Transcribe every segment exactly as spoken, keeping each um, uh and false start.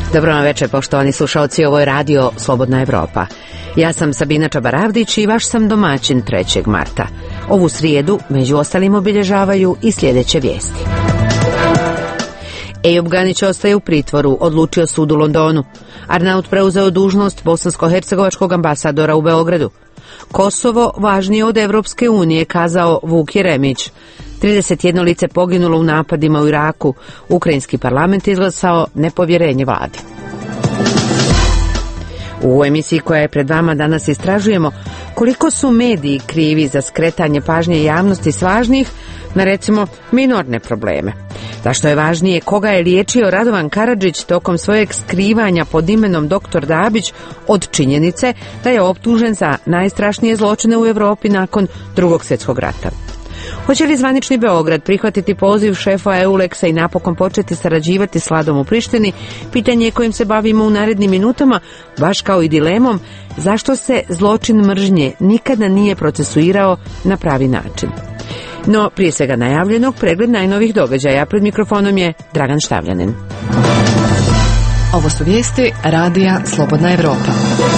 Dobro vam večer, poštovani slušalci, ovo je radio Slobodna Evropa. Ja sam Sabina Čabaravdić i vaš sam domaćin trećeg marta. Ovu srijedu, među ostalim, obilježavaju i sljedeće vijesti. Ejub Ganić ostaje u pritvoru, odlučio sud u Londonu. Arnaut preuzeo dužnost bosansko-hercegovačkog ambasadora u Beogradu. Kosovo važnije od Evropske unije, kazao Vuk Jeremić. trideset jedno lice poginulo u napadima u Iraku. Ukrajinski parlament izglasao nepovjerenje vladi. U emisiji koja je pred vama danas istražujemo koliko su mediji krivi za skretanje pažnje javnosti s važnih na, recimo, minorne probleme. Zašto je važnije koga je liječio Radovan Karadžić tokom svojeg skrivanja pod imenom doktor Dabić od činjenice da je optužen za najstrašnije zločine u Europi nakon Drugog svjetskog rata. Hoće li zvanični Beograd prihvatiti poziv šefa Euleksa i napokon početi sarađivati s vladom u Prištini? Pitanje kojim se bavimo u narednim minutama, baš kao i dilemom zašto se zločin mržnje nikada nije procesuirao na pravi način. No, prije svega najavljenog, pregled najnovih događaja. Pred mikrofonom je Dragan Štavljanin. Ovo su vijesti radija Slobodna Evropa.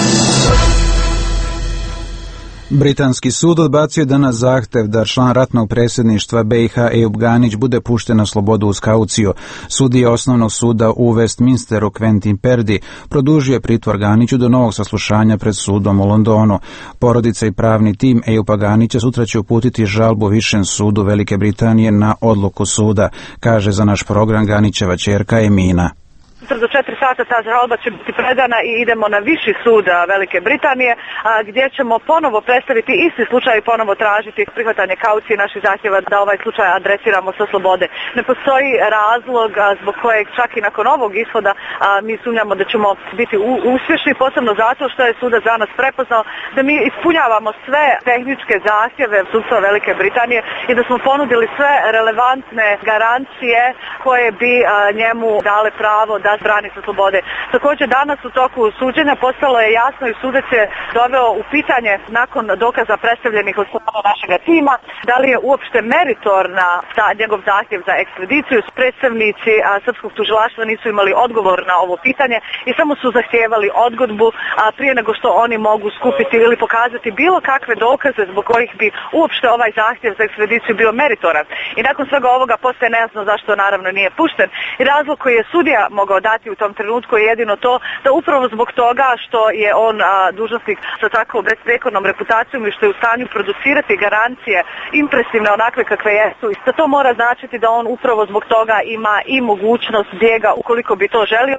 Britanski sud odbacio danas zahtev da član ratnog predsjedništva B i H Ejub Ganić bude pušten na slobodu uz kauciju. Sudija osnovnog suda u Westminsteru Quentin Perdy produžio pritvor Ganiću do novog saslušanja pred sudom u Londonu. Porodica i pravni tim Ejuba Ganića sutra će uputiti žalbu Višem sudu Velike Britanije na odluku suda, kaže za naš program Ganićeva ćerka Emina. Do četiri sata ta žalba će biti predana i idemo na Viši sud Velike Britanije, a, gdje ćemo ponovo predstaviti isti slučaj i ponovo tražiti prihvatanje kaucije naših zahtjeva da ovaj slučaj adresiramo sa slobode. Ne postoji razlog a, zbog kojeg čak i nakon ovog ishoda a, mi sumnjamo da ćemo biti u, uspješni, posebno zato što je sudac za nas prepoznao da mi ispunjavamo sve tehničke zahtjeve sudstva Velike Britanije i da smo ponudili sve relevantne garancije koje bi a, njemu dale pravo da brani sa slobode. Također danas u toku suđenja postalo je jasno i sudac je doveo u pitanje nakon dokaza predstavljenih od strane našega tima da li je uopšte meritorna ta njegov zahtjev za ekstradiciju. Predstavnici a, srpskog tužilaštva nisu imali odgovor na ovo pitanje i samo su zahtijevali odgodbu a, prije nego što oni mogu skupiti ili pokazati bilo kakve dokaze zbog kojih bi uopšte ovaj zahtjev za ekstradiciju bio meritoran. I nakon svega ovoga postaje nejasno zašto naravno nije pušten. I razlog koji je sudija mogao dati u tom trenutku je jedino to da upravo zbog toga što je on a, dužnosnik sa tako besprekornom reputacijom i što je u stanju producirati garancije impresivne onakve kakve jesu. I to mora značiti da on upravo zbog toga ima i mogućnost bijega ukoliko bi to želio.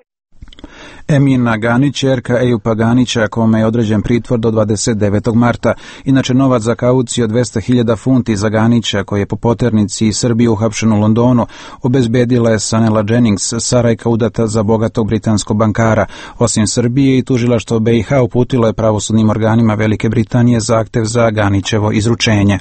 Emina Ganić, ćerka Ejuba Ganića, kome je određen pritvor do dvadeset devetog marta. Inače, novac za kauciju od dvesta hiljada funti za Ganića, koji je po poternici iz Srbije uhapšen u Londonu, obezbedila je Sanela Jennings, Sarajka udata za bogatog britanskog bankara. Osim Srbije i tužilaštvo B i H uputilo je pravosudnim organima Velike Britanije zahtev za Ganićevo izručenje.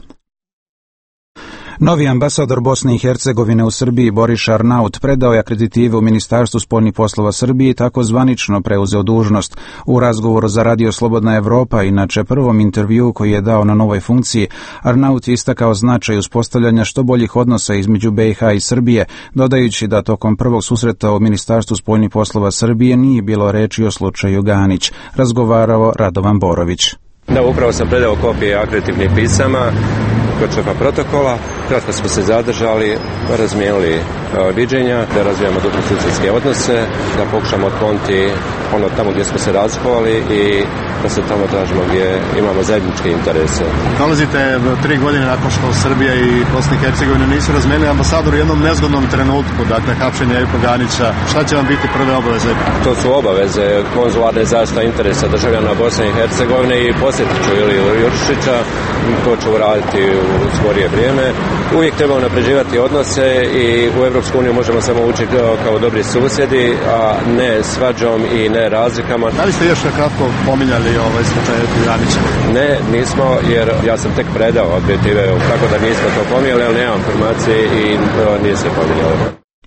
Novi ambasador Bosne i Hercegovine u Srbiji Boris Arnaut predao je akreditive u Ministarstvu spoljnih poslova Srbije i tako zvanično preuzeo dužnost. U razgovoru za radio Slobodna Evropa, inače prvom intervjuu koji je dao na novoj funkciji, Arnaut je istakao značaj uspostavljanja što boljih odnosa između B i H i Srbije, dodajući da tokom prvog susreta u Ministarstvu spoljnih poslova Srbije nije bilo reči o slučaju Ganić. Razgovarao Radovan Borović. Da, upravo sam predao kopije akreditivnih pisama kod šefa protokola. Kratko smo se zadržali, razmijenili uh, viđenja, da razvijamo dobrosusjedske odnose, da pokušamo otkloniti ono tamo gdje smo se razlikovali i da se tamo tražimo gdje imamo zajedničke interese. Dolazite tri godine nakon što Srbija i Bosna i Hercegovina nisu razmijenili ambasador u jednom nezgodnom trenutku, dakle hapšenja Ejuba Ganića. Šta će vam biti prve obaveze? To su obaveze konzularne zaštita interesa državljana Bosne i Hercegovine i posjetit ću Iliju Jurišića, to ću uraditi u skorije vrijeme. Uvijek treba unapređivati odnose i u Europsku uniju možemo samo ući kao, kao dobri susjedi, a ne svađom i ne razlikama. Da li ste još kratko pominjali ovaj slučaj Ganića? Ne, nismo, jer ja sam tek predao akreditive, tako da nismo to pominjali, ali nemam informacije i o, nije se pominjalo.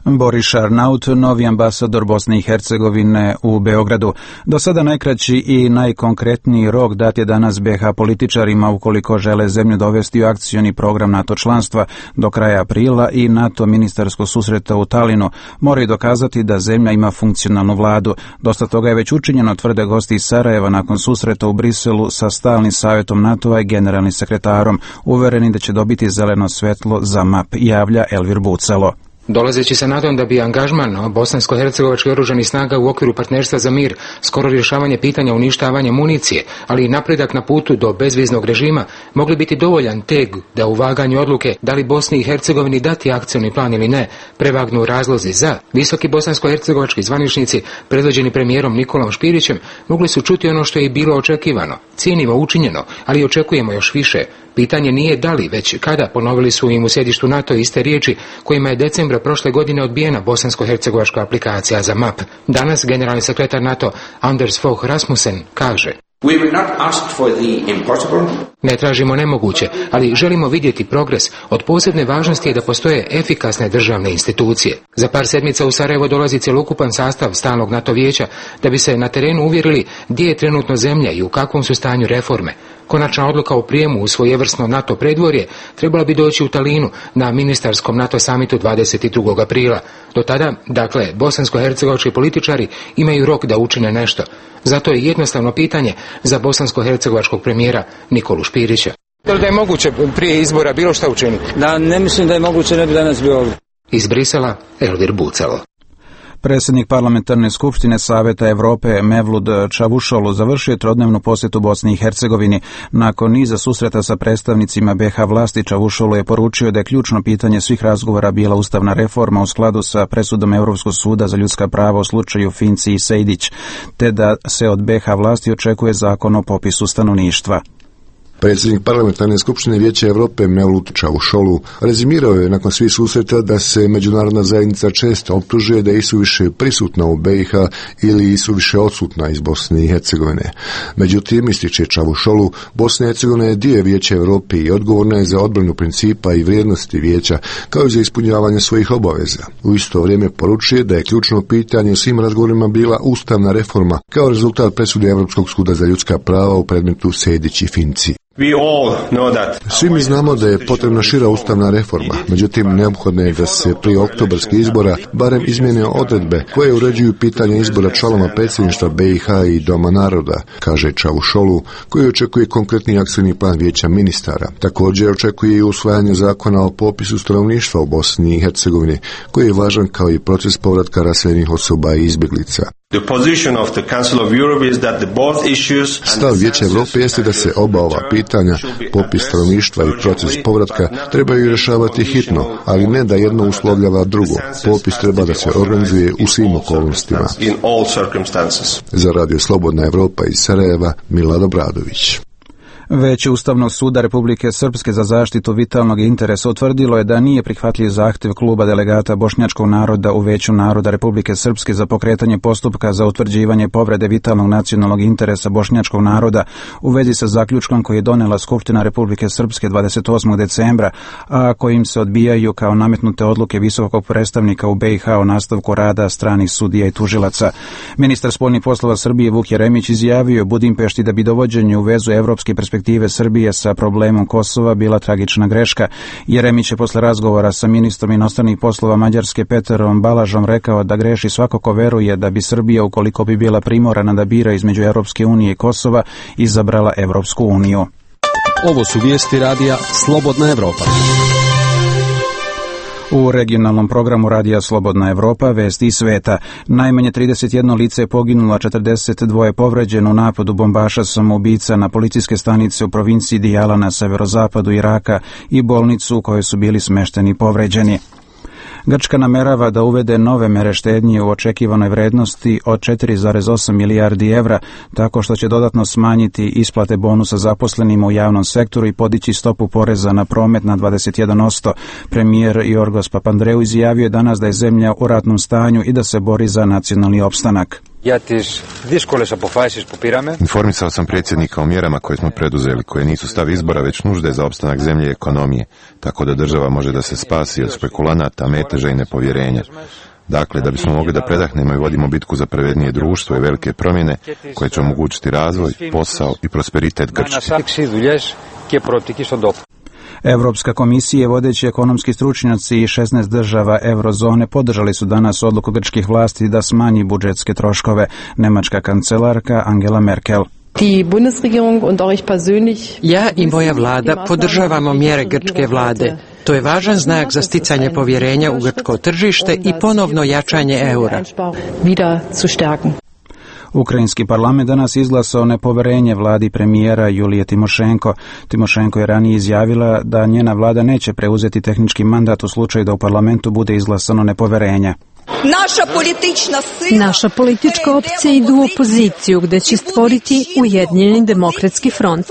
Boris Arnaut, novi ambasador Bosne i Hercegovine u Beogradu. Do sada najkraći i najkonkretniji rok dat je danas be ha političarima ukoliko žele zemlju dovesti u akcioni program NATO članstva do kraja aprila i NATO ministarskog susreta u Talinu. Moraju dokazati da zemlja ima funkcionalnu vladu. Dosta toga je već učinjeno, tvrde gosti iz Sarajeva nakon susreta u Briselu sa stalnim savjetom NATO-a i generalnim sekretarom, uvereni da će dobiti zeleno svetlo za M A P, javlja Elvir Bucalo. Dolazeći sa nadom da bi angažman bosansko-hercegovačkih oružanih snaga u okviru partnerstva za mir, skoro rješavanje pitanja uništavanja municije, ali i napredak na putu do bezviznog režima, mogli biti dovoljan teg da u vaganju odluke da li Bosni i Hercegovini dati akcioni plan ili ne, prevagnu razlozi za. Visoki bosansko-hercegovački zvaničnici, predvođeni premijerom Nikolom Špirićem, mogli su čuti ono što je i bilo očekivano. Cijenimo učinjeno, ali očekujemo još više. Pitanje nije da li, već kada, ponovili su im u sjedištu NATO iste riječi kojima je decembra prošle godine odbijena bosansko-hercegovačka aplikacija za M A P. Danas generalni sekretar NATO Anders Fogh Rasmussen kaže: We will not ask for the impossible. Ne tražimo nemoguće, ali želimo vidjeti progres. Od posebne važnosti je da postoje efikasne državne institucije. Za par sedmica u Sarajevo dolazi cjelokupan sastav stalnog NATO vijeća da bi se na terenu uvjerili gdje je trenutno zemlja i u kakvom su stanju reforme. Konačna odluka o prijemu u svojevrsno NATO predvorje trebala bi doći u Talinu na ministarskom NATO samitu dvadeset drugog aprila. Do tada, dakle, bosansko-hercegovački političari imaju rok da učine nešto. Zato je jednostavno pitanje za bosansko-hercegovačkog premijera Nikolu Špirića. Da li da je moguće prije izbora bilo šta učiniti? Da, ne mislim da je moguće, ne bi danas bio ovdje. Iz Brisela, Elvir Bucalo. Predsjednik Parlamentarne skupštine Saveta Europe Mevlut Čavušolu završio je trodnevnu posjetu Bosni i Hercegovini. Nakon niza susreta sa predstavnicima be ha vlasti, Čavušolu je poručio da je ključno pitanje svih razgovora bila ustavna reforma u skladu sa presudom Europskog suda za ljudska prava u slučaju Finci i Sejdić, te da se od be ha vlasti očekuje zakon o popisu stanovništva. Predsjednik Parlamentarne skupštine Vijeća Europe Mevlut Čavušolu rezimirao je nakon svih susreta da se međunarodna zajednica često optužuje da je isuviše prisutna u be ha ili isuviše odsutna iz Bosne i Hercegovine. Međutim, ističe Čavušolu, Bosna i Hercegovina je dio Vijeća Europe i odgovorna je za odbranu principa i vrijednosti Vijeća, kao i za ispunjavanje svojih obaveza. U isto vrijeme poručuje da je ključno pitanje u svim razgovorima bila ustavna reforma, kao rezultat presude Europskog suda za ljudska prava u predmetu Sejdić i Finci. Svi mi znamo da je potrebna šira ustavna reforma, međutim neophodno je da se prije oktobarskih izbora barem izmijene odredbe koje uređuju pitanje izbora članova predsjedništva be ha i Doma naroda, kaže Čavušolu, koji očekuje konkretni akcijni plan Vijeća ministara. Također očekuje i usvajanje zakona o popisu stanovništva u Bosni i Hercegovini, koji je važan kao i proces povratka raseljenih osoba i izbjeglica. Stav Vijeća Europe jeste da se oba ova pitanja, popis stanovništva i proces povratka, trebaju rješavati hitno, ali ne da jedno uslovljava drugo. Popis treba da se organizuje u svim okolnostima. Za Radio Slobodna Evropa iz Sarajeva, Milad Obradović. Veće Ustavnog suda Republike Srpske za zaštitu vitalnog interesa utvrdilo je da nije prihvatljiv zahtjev kluba delegata bošnjačkog naroda u Veću naroda Republike Srpske za pokretanje postupka za utvrđivanje povrede vitalnog nacionalnog interesa bošnjačkog naroda u vezi sa zaključkom koji je donela Skupština Republike Srpske dvadeset osmog decembra, a kojim se odbijaju kao nametnute odluke visokog predstavnika u be ha o nastavku rada stranih sudija i tužilaca. Ministar spoljnih poslova Srbije Vuk Jeremić izjavio je Budimpešti da bi dovođenje u vezu evropske perspektive Srbije sa problemom Kosova bila tragična greška. Jeremić je posle razgovora sa ministrom inostranih poslova Mađarske Peterom Balažom rekao da greši svako ko veruje da bi Srbija, ukoliko bi bila primorana da bira između Europske unije i Kosova, izabrala Europsku uniju. Ovo su vijesti radija Slobodna Evropa. U regionalnom programu Radija Slobodna Evropa vesti iz sveta. Najmanje trideset jedno lice je poginulo, a četrdeset dva povređeno u napadu bombaša samoubica na policijske stanice u provinciji Dijala na severozapadu Iraka i bolnicu u kojoj su bili smešteni povređeni. Grčka namerava da uvede nove mere štednje u očekivanoj vrednosti od četiri zarez osam milijardi evra, tako što će dodatno smanjiti isplate bonusa zaposlenima u javnom sektoru i podići stopu poreza na promet na dvadeset jedan posto. Premijer Jorgos Papandreou izjavio je danas da je zemlja u ratnom stanju i da se bori za nacionalni opstanak. Informisao sam predsjednika o mjerama koje smo preduzeli, koje nisu stav izbora, već nužde za opstanak zemlje i ekonomije, tako da država može da se spasi od spekulanata, meteža i nepovjerenja. Dakle, da bismo mogli da predahnemo i vodimo bitku za pravednije društvo i velike promjene koje će omogućiti razvoj, posao i prosperitet Grčke. Evropska komisija, vodeći ekonomski stručnjaci i šesnaest država eurozone podržali su danas odluku grčkih vlasti da smanji budžetske troškove. Nemačka kancelarka Angela Merkel. Ja i moja vlada podržavamo mjere grčke vlade. To je važan znak za sticanje povjerenja u grčko tržište i ponovno jačanje eura. Ukrajinski parlament danas izglasao nepoverenje vladi premijera Julije Timošenko. Timošenko je ranije izjavila da njena vlada neće preuzeti tehnički mandat u slučaju da u parlamentu bude izglasano nepoverenje. Naša politička opcija ide u opoziciju gdje će stvoriti Ujedinjeni demokratski front.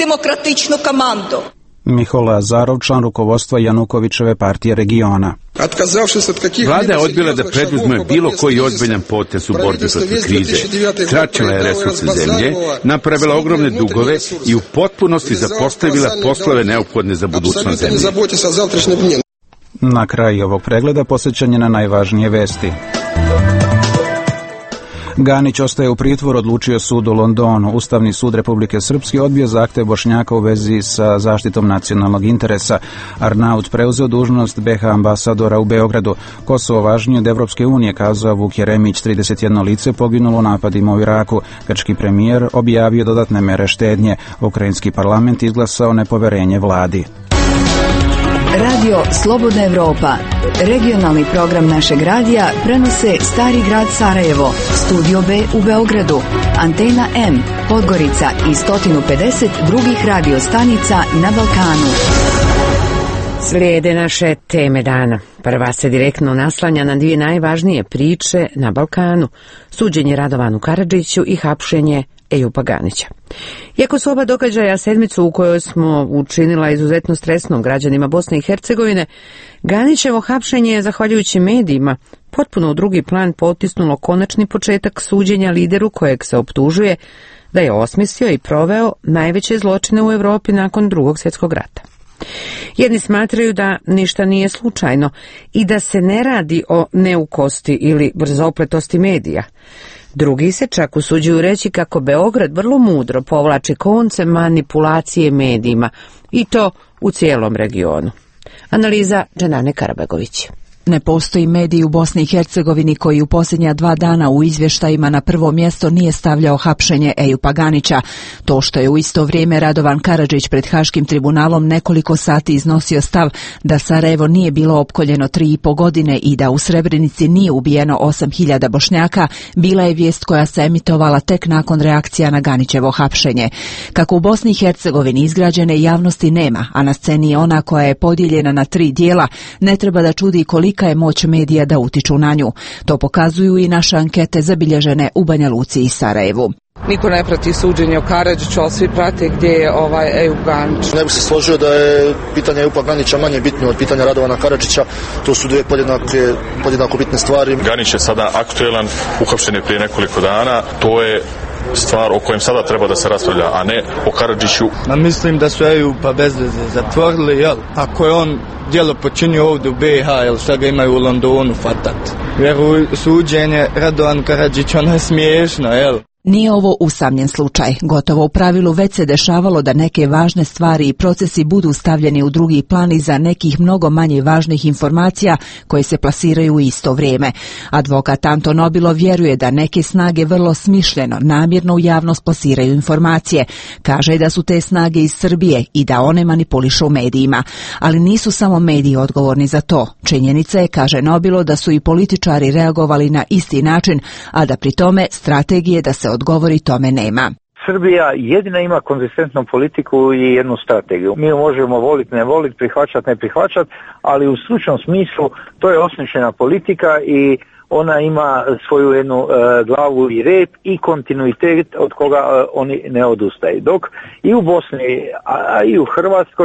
Mihola Azarov, član rukovodstva Janukovićeve partije regiona. Vlada je odbila da preduzme bilo koji ozbiljan potez u borbi protiv krize. Tračila je resurse zemlje, napravila ogromne dugove i u potpunosti zapostavila poslove neophodne za budućnost zemlje. Na kraju ovog pregleda posjećanje na najvažnije vesti. Ganić ostaje u pritvoru, odlučio sud u Londonu. Ustavni sud Republike Srpske odbio zahtev Bošnjaka u vezi sa zaštitom nacionalnog interesa. Arnaut preuzeo dužnost be ha ambasadora u Beogradu. Kosovo važnije od Evropske unije, kazao Vuk Jeremić, trideset jedno lice poginulo u napadima u Iraku. Grčki premijer objavio dodatne mere štednje. Ukrajinski parlament izglasao nepoverenje vladi. Radio Slobodna Evropa, regionalni program našeg radija, prenose Stari grad Sarajevo, Studio B u Beogradu, Antena M, Podgorica i sto pedeset drugih radio stanica na Balkanu. Slijede naše teme dana. Prva se direktno naslanja na dvije najvažnije priče na Balkanu. Suđenje Radovanu Karadžiću i hapšenje Ejupa Ganića. Iako su oba događaja sedmicu u kojoj smo učinila izuzetno stresnom građanima Bosne i Hercegovine, Ganićevo hapšenje je, zahvaljujući medijima, potpuno u drugi plan potisnulo konačni početak suđenja lideru kojeg se optužuje da je osmislio i proveo najveće zločine u Europi nakon Drugog svjetskog rata. Jedni smatraju da ništa nije slučajno i da se ne radi o neukosti ili brzopletosti medija. Drugi se čak usuđuju reći kako Beograd vrlo mudro povlači konce manipulacije medijima, i to u cijelom regionu. Analiza Dženane Karabegović. Ne postoji medij u Bosni i Hercegovini koji u posljednja dva dana u izvještajima na prvo mjesto nije stavljao hapšenje Ejupa Ganića. To što je u isto vrijeme Radovan Karadžić pred Haškim tribunalom nekoliko sati iznosio stav da Sarajevo nije bilo opkoljeno tri i po godine i da u Srebrenici nije ubijeno osam hiljada Bošnjaka, bila je vijest koja se emitovala tek nakon reakcija na Ganićevo hapšenje. Kako u Bosni i Hercegovini izgrađene javnosti nema, a na sceni je ona koja je podijeljena na tri dijela, ne treba da čudi koliko je moć medija da utiču na nju. To pokazuju i naše ankete zabilježene u Banja Luci i Sarajevu. Niko ne prati suđenje o Karadžiću, ali svi prate gdje je ovaj Ejup Ganić. Ne bih se složio da je pitanje Ejupa Ganića manje bitno od pitanja Radovana Karadžića. To su dvije podjednake, podjednako bitne stvari. Ganić je sada aktuelan, uhapšen je prije nekoliko dana. To je stvar o kojem sada treba da se raspravlja, a ne o Karadžiću. Ma mislim da su Ejupa bez veze zatvorili, jel? Ako je on djelo počinio ovdje u be ha, jel šta ga imaju u Londonu fatat? Jer u suđenje Radovan Karadžić, ono je smiješno, jel? Nije ovo usamljen slučaj. Gotovo u pravilu već se dešavalo da neke važne stvari i procesi budu stavljeni u drugi plan iza nekih mnogo manje važnih informacija koje se plasiraju u isto vrijeme. Advokat Anton Obilo vjeruje da neke snage vrlo smišljeno, namjerno u javnost plasiraju informacije. Kaže da su te snage iz Srbije i da one manipulišu medijima. Ali nisu samo mediji odgovorni za to. Činjenica je, kaže Nobilo, da su i političari reagovali na isti način, a da pri tome strategije da se odgovori tome nema. Srbija jedina ima konzistentnu politiku i jednu strategiju. Mi ju možemo voliti, ne voliti, prihvaćati, ne prihvaćati, ali u stručnom smislu to je osmišljena politika i ona ima svoju jednu e, glavu i rep i kontinuitet od koga e, oni ne odustaju. Dok i u Bosni, a, a i u Hrvatskoj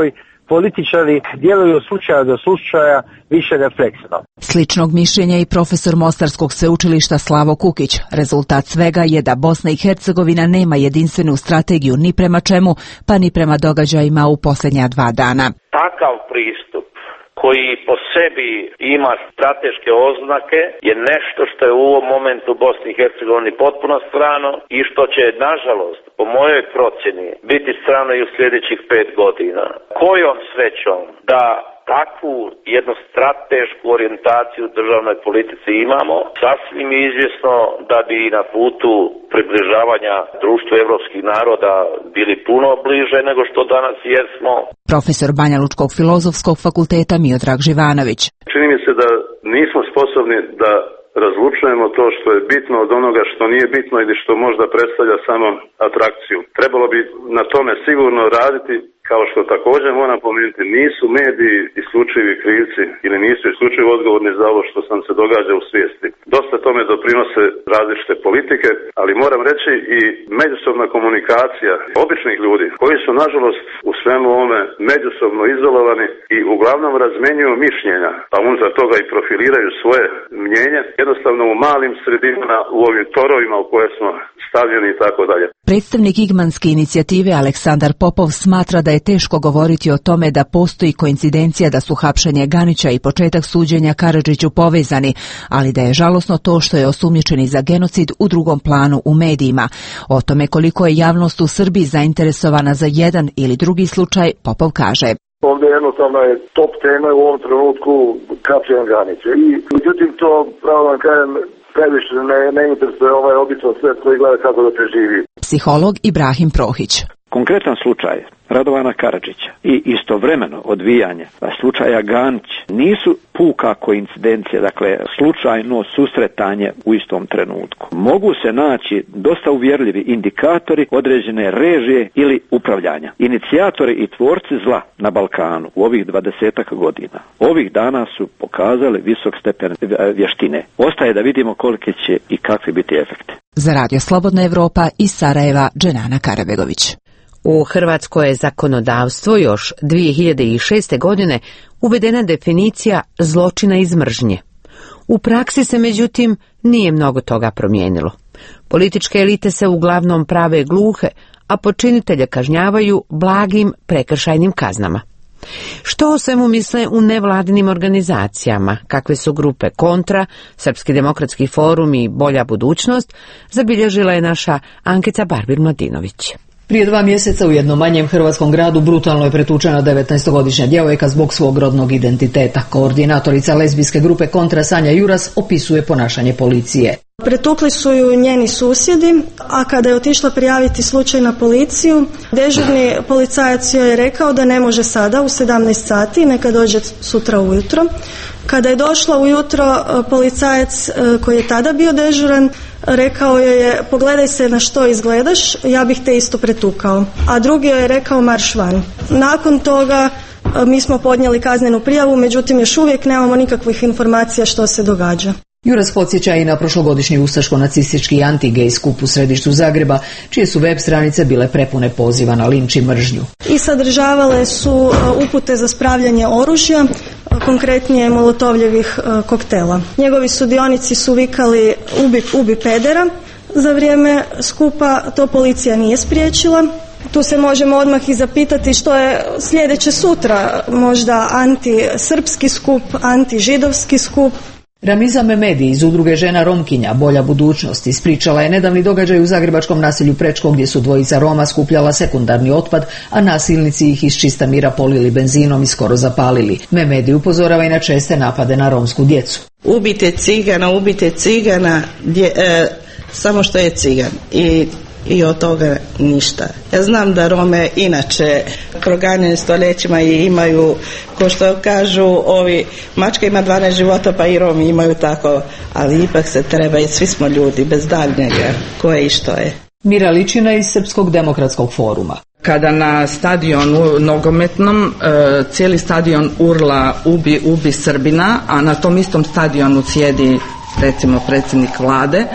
političari djeluju od slučaja do slučaja više refleksno. Sličnog mišljenja i profesor Mostarskog sveučilišta Slavo Kukić. Rezultat svega je da Bosna i Hercegovina nema jedinstvenu strategiju ni prema čemu, pa ni prema događajima u posljednja dva dana. Takav pristup koji po sebi ima strateške oznake je nešto što je u ovom momentu Bosni i Hercegovini potpuno strano i što će, nažalost, po mojoj procjeni, biti strano i u sljedećih pet godina. Kojom srećom da takvu jednu stratešku orijentaciju u državnoj politici imamo, sasvim izvjesno da bi na putu približavanja društvu evropskih naroda bili puno bliže nego što danas jesmo. Profesor Banja Lučkog filozofskog fakulteta Miodrag Živanović. Čini mi se da nismo sposobni da razlučujemo to što je bitno od onoga što nije bitno ili što možda predstavlja samo atrakciju. Trebalo bi na tome sigurno raditi, kao što također moram pomenuti, nisu mediji isključivi krivci ili nisu isključivo odgovorni za ovo što sam se događa u svijesti. Dosta tome doprinose različite politike, ali moram reći i međusobna komunikacija običnih ljudi koji su nažalost u svemu ovome međusobno izolovani i uglavnom razmenjuju mišljenja, pa unutar toga i profiliraju svoje mnjenje, jednostavno u malim sredinama, u ovim torovima u koje smo stavljeni i tako dalje. Predstavnik Igmanske inicijative Aleksandar Popov smatra da je teško govoriti o tome da postoji koincidencija da su hapšenje Ganića i početak suđenja Karadžiću povezani, ali da je žalosno to što je osumnjičeni za genocid u drugom planu u medijima. O tome koliko je javnost u Srbiji zainteresovana za jedan ili drugi slučaj, Popov kaže. Ovdje jednostavno je top tema u ovom trenutku hapšenje Ganića. I međutim to, pravo vam kažem, previše ne, ne interesuje ovaj običan svet koji gleda kako da preživi. Psiholog Ibrahim Prohić. Konkretan slučaj Radovana Karadžića i istovremeno odvijanje slučaja Ganić nisu puka koincidencija, dakle slučajno susretanje u istom trenutku. Mogu se naći dosta uvjerljivi indikatori određene režije ili upravljanja. Inicijatori i tvorci zla na Balkanu u ovih dvadesetak godina ovih dana su pokazali visok stepen vještine. Ostaje da vidimo koliki će i kakvi biti efekti. Za Radio Slobodna Evropa iz Sarajeva, Dženana Karabegović. U hrvatsko je zakonodavstvo još dvije hiljade šeste. godine uvedena definicija zločina iz mržnje. U praksi se međutim nije mnogo toga promijenilo. Političke elite se uglavnom prave gluhe, a počinitelje kažnjavaju blagim prekršajnim kaznama. Što o svemu misle u nevladinim organizacijama, kakve su grupe Kontra, Srpski demokratski forum i Bolja budućnost, zabilježila je naša Ankica Barbir-Mladinović. Prije dva mjeseca u jednom manjem hrvatskom gradu brutalno je pretučena devetnaestogodišnja djevojka zbog svog rodnog identiteta. Koordinatorica lezbijske grupe Kontra Sanja Juras opisuje ponašanje policije. Pretukli su ju njeni susjedi, a kada je otišla prijaviti slučaj na policiju, dežurni policajac joj je rekao da ne može sada u sedamnaest sati, neka dođe sutra ujutro. Kada je došla ujutro, policajac koji je tada bio dežuran rekao joj je: pogledaj se na što izgledaš, ja bih te isto pretukao. A drugi joj je rekao: marš van. Nakon toga mi smo podnijeli kaznenu prijavu, međutim još uvijek nemamo nikakvih informacija što se događa. Juras podsjeća i na prošlogodišnji ustaško-nacistički anti-gej skup u središtu Zagreba, čije su web stranice bile prepune poziva na linč i mržnju. I sadržavale su upute za spravljanje oružja, konkretnije molotovljevih koktela. Njegovi sudionici su vikali ubi, ubi pedera. Za vrijeme skupa to policija nije spriječila. Tu se možemo odmah i zapitati što je sljedeće sutra, možda anti-srpski skup, anti-židovski skup. Ramiza Memedi iz udruge žena Romkinja Bolja budućnost ispričala je nedavni događaj u zagrebačkom naselju Prečko, gdje su dvojica Roma skupljala sekundarni otpad, a nasilnici ih iz čista mira polili benzinom i skoro zapalili. Memedi upozorava i na česte napade na romsku djecu. Ubite cigana, ubite cigana, dje, e, samo što je cigan i i od toga ništa. Ja znam da Rome inače proganjeni stoljećima i imaju, ko što kažu ovi, mačka ima dvanaest života, pa i Romi imaju tako, ali ipak se treba i svi smo ljudi bez daljnjega koje i što je. Mira Ličina iz Srpskog demokratskog foruma. Kada na stadionu nogometnom e, cijeli stadion urla ubi, ubi Srbina, a na tom istom stadionu sjedi recimo predsjednik vlade,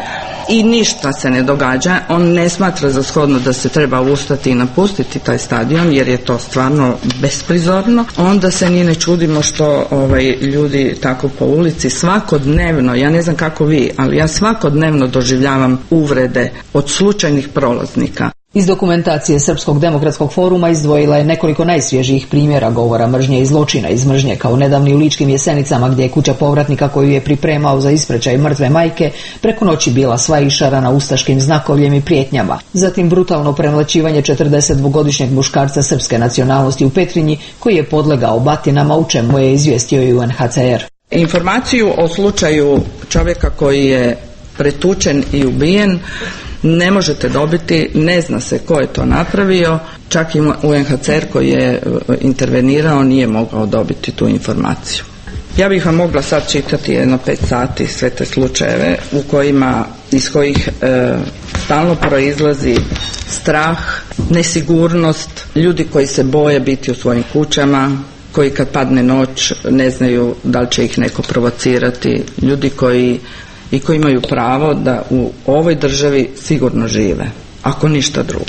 i ništa se ne događa, on ne smatra za shodno da se treba ustati i napustiti taj stadion jer je to stvarno besprizorno, onda se ni ne čudimo što ovaj, ljudi tako po ulici svakodnevno, ja ne znam kako vi, ali ja svakodnevno doživljavam uvrede od slučajnih prolaznika. Iz dokumentacije Srpskog demokratskog foruma izdvojila je nekoliko najsvježijih primjera govora mržnje i zločina iz mržnje, kao nedavni u Ličkim Jesenicama gdje je kuća povratnika koju je pripremao za ispraćaj mrtve majke preko noći bila sva išarana ustaškim znakovljem i prijetnjama. Zatim brutalno premlaćivanje četrdesetdvogodišnjeg muškarca srpske nacionalnosti u Petrinji koji je podlegao batinama, u čemu je izvijestio i U N H C R. Informaciju o slučaju čovjeka koji je pretučen i ubijen ne možete dobiti, ne zna se ko je to napravio, čak i U N H C R koji je intervenirao nije mogao dobiti tu informaciju. Ja bih vam mogla sad čitati jedno pet sati sve te slučajeve u kojima, iz kojih e, stalno proizlazi strah, nesigurnost, ljudi koji se boje biti u svojim kućama, koji kad padne noć ne znaju da li će ih neko provocirati, ljudi koji i koji imaju pravo da u ovoj državi sigurno žive, ako ništa drugo.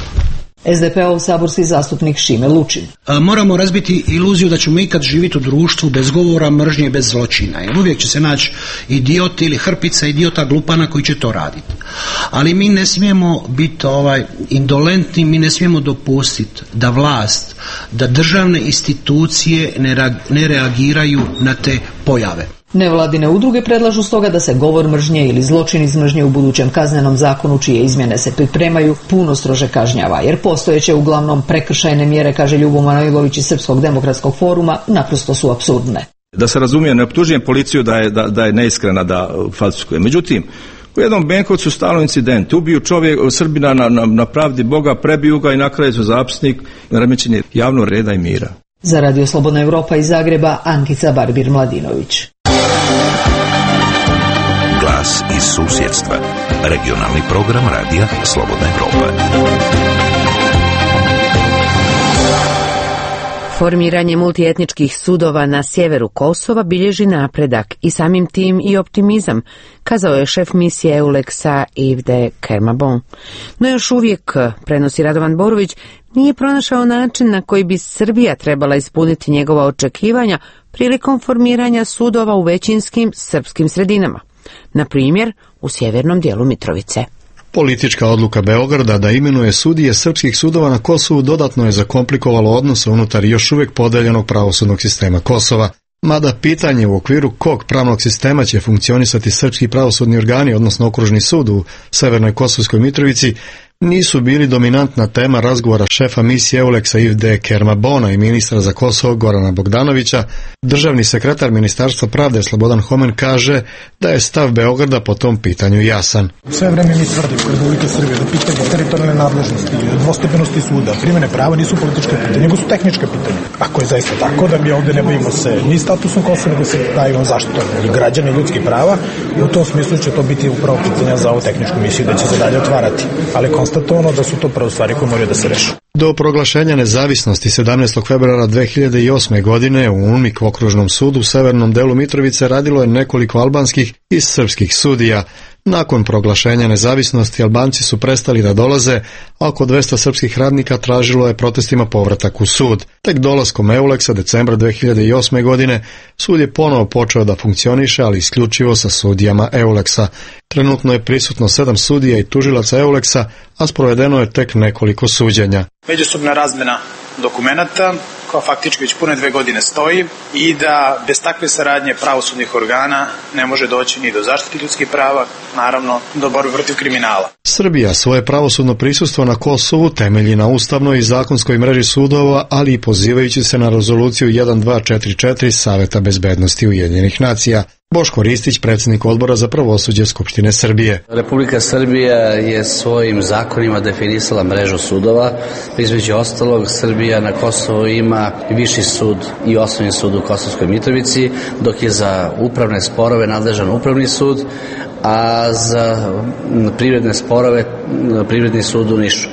S D P-ov saborski zastupnik Šime Lučin. Moramo razbiti iluziju da ćemo ikad živjeti u društvu bez govora, mržnje i bez zločina, jer uvijek će se naći idiot ili hrpica idiota glupana koji će to raditi. Ali mi ne smijemo biti ovaj indolentni, mi ne smijemo dopustiti da vlast, da državne institucije ne, ne reagiraju na te pojave. Nevladine udruge predlažu stoga da se govor mržnje ili zločin iz mržnje u budućem kaznenom zakonu, čije izmjene se pripremaju, puno strože kažnjava, jer postojeće uglavnom prekršajne mjere, kaže Ljubo Manojlović iz Srpskog demokratskog foruma, naprosto su apsurdne. Da se razumije, ne optužujem policiju da je, da, da je neiskrena, da falsifikuje. Međutim, u jednom Benkovcu stalno incident, ubiju čovjek, Srbina na, na, na pravdi Boga, prebiju ga i na kraju su zapisnik na remećenje javnog reda i mira. Za Radio Slobodna Evropa iz Zagreba, Ankica Barbir-Mladinović. Glas iz susjedstva. Regionalni program radija Slobodna Evropa. Formiranje multietničkih sudova na sjeveru Kosova bilježi napredak i samim tim i optimizam, kazao je šef misije EULEX-a Yves Kermabon. No još uvijek, prenosi Radovan Borović, nije pronašao način na koji bi Srbija trebala ispuniti njegova očekivanja prilikom formiranja sudova u većinskim srpskim sredinama, na primjer u sjevernom dijelu Mitrovice. Politička odluka Beograda da imenuje sudije srpskih sudova na Kosovu dodatno je zakomplikovalo odnose unutar još uvijek podeljenog pravosudnog sistema Kosova. Mada pitanje u okviru kog pravnog sistema će funkcionisati srpski pravosudni organi, odnosno okružni sud u Severnoj Kosovskoj Mitrovici, nisu bili dominantna tema razgovora šefa misije EULEX-a Yves Kermabona i ministra za Kosovo Gorana Bogdanovića. Državni sekretar Ministarstva pravde Slobodan Homen kaže da je stav Beograda po tom pitanju jasan. Sve vreme mi tvrdimo u Republike Srbije da pitanje teritorijalne nadležnosti, dvostepenosti suda, primjene prava nisu političke pitanje, nego su tehničke pitanje. Ako je zaista tako da mi ovdje ne bavimo se ni statusom Kosova, nego se dajemo zaštitom građana i ljudskih prava, i u tom smislu će to biti upravo pitanja za ovu tehničku misiju da će se dalje otvarati. Ali konstatovano da su to prvo stvari koje moraju da se reše. Do proglašenja nezavisnosti sedamnaestog februara dve hiljade osme. godine u UNMIK okružnom sudu u severnom delu Mitrovice radilo je nekoliko albanskih i srpskih sudija. Nakon proglašenja nezavisnosti Albanci su prestali da dolaze, a oko dvesta srpskih radnika tražilo je protestima povratak u sud. Tek dolaskom EULEX-a decembra dve hiljade osme. godine sud je ponovo počeo da funkcioniše, ali isključivo sa sudijama EULEX-a. Trenutno je prisutno sedam sudija i tužilaca EULEX-a, a sprovedeno je tek nekoliko suđenja. Međusobna razmjena dokumenata koja faktički već pune dve godine stoji i da bez takve saradnje pravosudnih organa ne može doći ni do zaštite ljudskih prava, naravno do borbe protiv kriminala. Srbija svoje pravosudno prisustvo na Kosovu temelji na ustavnoj i zakonskoj mreži sudova, ali i pozivajući se na rezoluciju jedan dva četiri četiri Saveta bezbednosti Ujedinjenih nacija. Boško Ristić, predsjednik odbora za pravosuđe Skupštine Srbije. Republika Srbija je svojim zakonima definisala mrežu sudova. Između ostalog, Srbija na Kosovu ima viši sud i osnovni sud u Kosovskoj Mitrovici, dok je za upravne sporove nadležan upravni sud, a za privredne sporove privredni sud u Nišu.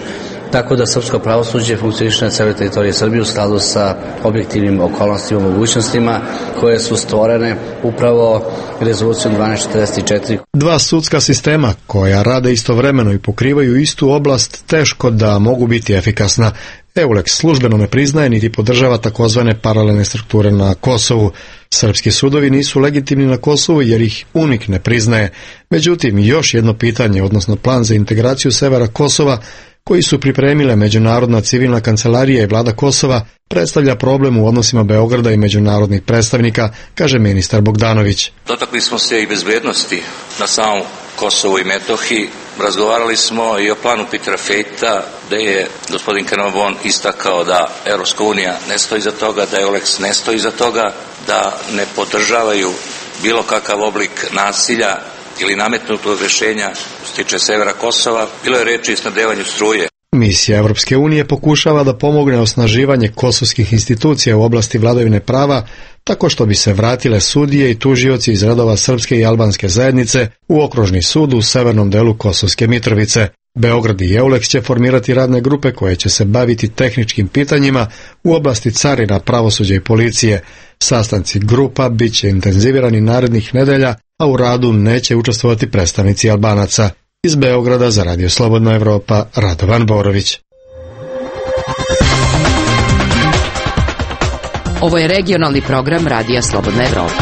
tako da srpsko pravosuđe funkcioniše na cijeloj teritoriji Srbije u skladu sa objektivnim okolnostima i mogućnostima koje su stvorene upravo rezolucijom dvanaest četrdeset četiri. Dva sudska sistema koja rade istovremeno i pokrivaju istu oblast teško da mogu biti efikasna. EULEX službeno ne priznaje niti podržava takozvane paralelne strukture na Kosovu. Srpski sudovi nisu legitimni na Kosovu jer ih UNIK ne priznaje. Međutim, još jedno pitanje, odnosno plan za integraciju severa Kosova, koji su pripremile Međunarodna civilna kancelarija i vlada Kosova, predstavlja problem u odnosima Beograda i međunarodnih predstavnika, kaže ministar Bogdanović. Dotakli smo se i bezbednosti na samom Kosovu i Metohiji. Razgovarali smo i o planu Petera Fejta, gde je gospodin Kernabon istakao da Evropska unija ne stoji za toga, da EULEX ne stoji za toga, da ne podržavaju bilo kakav oblik nasilja ili nametnutog rješenja što se tiče severa Kosova. Bilo je reči i snabdevanju struje. Misija Evropske unije pokušava da pomogne osnaživanje kosovskih institucija u oblasti vladavine prava tako što bi se vratile sudije i tužioci iz redova srpske i albanske zajednice u okružni sud u severnom delu Kosovske Mitrovice. Beograd i EULEX će formirati radne grupe koje će se baviti tehničkim pitanjima u oblasti carina, pravosuđa i policije. Sastanci grupa bit će intenzivirani narednih nedelja, a u radu neće učestvovati predstavnici Albanaca. Iz Beograda za Radio Slobodna Evropa, Radovan Borović. Ovo je regionalni program Radija Slobodna Evropa.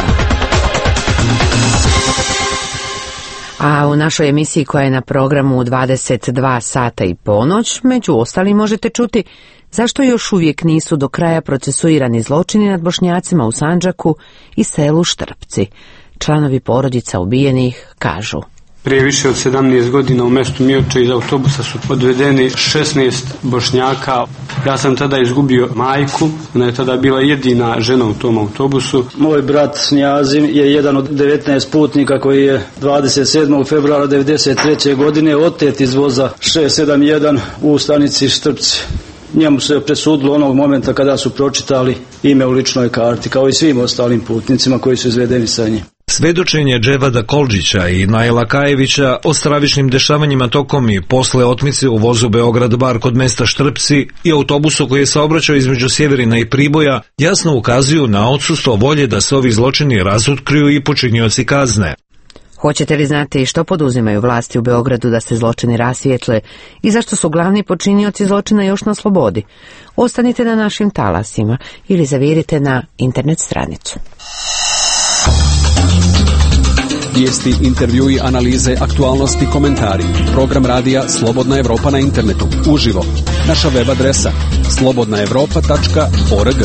A u našoj emisiji koja je na programu u dvadeset dva sata i ponoć, među ostalim možete čuti zašto još uvijek nisu do kraja procesuirani zločini nad Bošnjacima u Sandžaku i selu Štrpci. Članovi porodica ubijenih kažu: Prije više od sedamnaest godina u mestu Mioče iz autobusa su odvedeni šesnaest Bošnjaka. Ja sam tada izgubio majku, ona je tada bila jedina žena u tom autobusu. Moj brat Snjazim je jedan od devetnaest putnika koji je dvadeset sedmog februara devedeset treće godine otet iz voza šest sedam jedan u stanici Štrpci. Njemu se presudilo onog momenta kada su pročitali ime u ličnoj karti, kao i svim ostalim putnicima koji su izvedeni sa njim. Svedočenje Dževada Koldžića i Najla Kajevića o stravičnim dešavanjima tokom i posle otmice u vozu Beograd-Bar kod mesta Štrpci i autobusu koji je saobraćao između Sjeverina i Priboja jasno ukazuju na odsustvo volje da se ovi zločini razotkriju i počinioci kazne. Hoćete li znati što poduzimaju vlasti u Beogradu da se zločini rasvijetle i zašto su glavni počinioci zločina još na slobodi? Ostanite na našim talasima ili zavirite na internet stranicu. Vijesti, intervjui, analize, aktualnosti, komentari. Program radija Slobodna Evropa na internetu. Uživo. Naša web adresa slobodna evropa tačka org.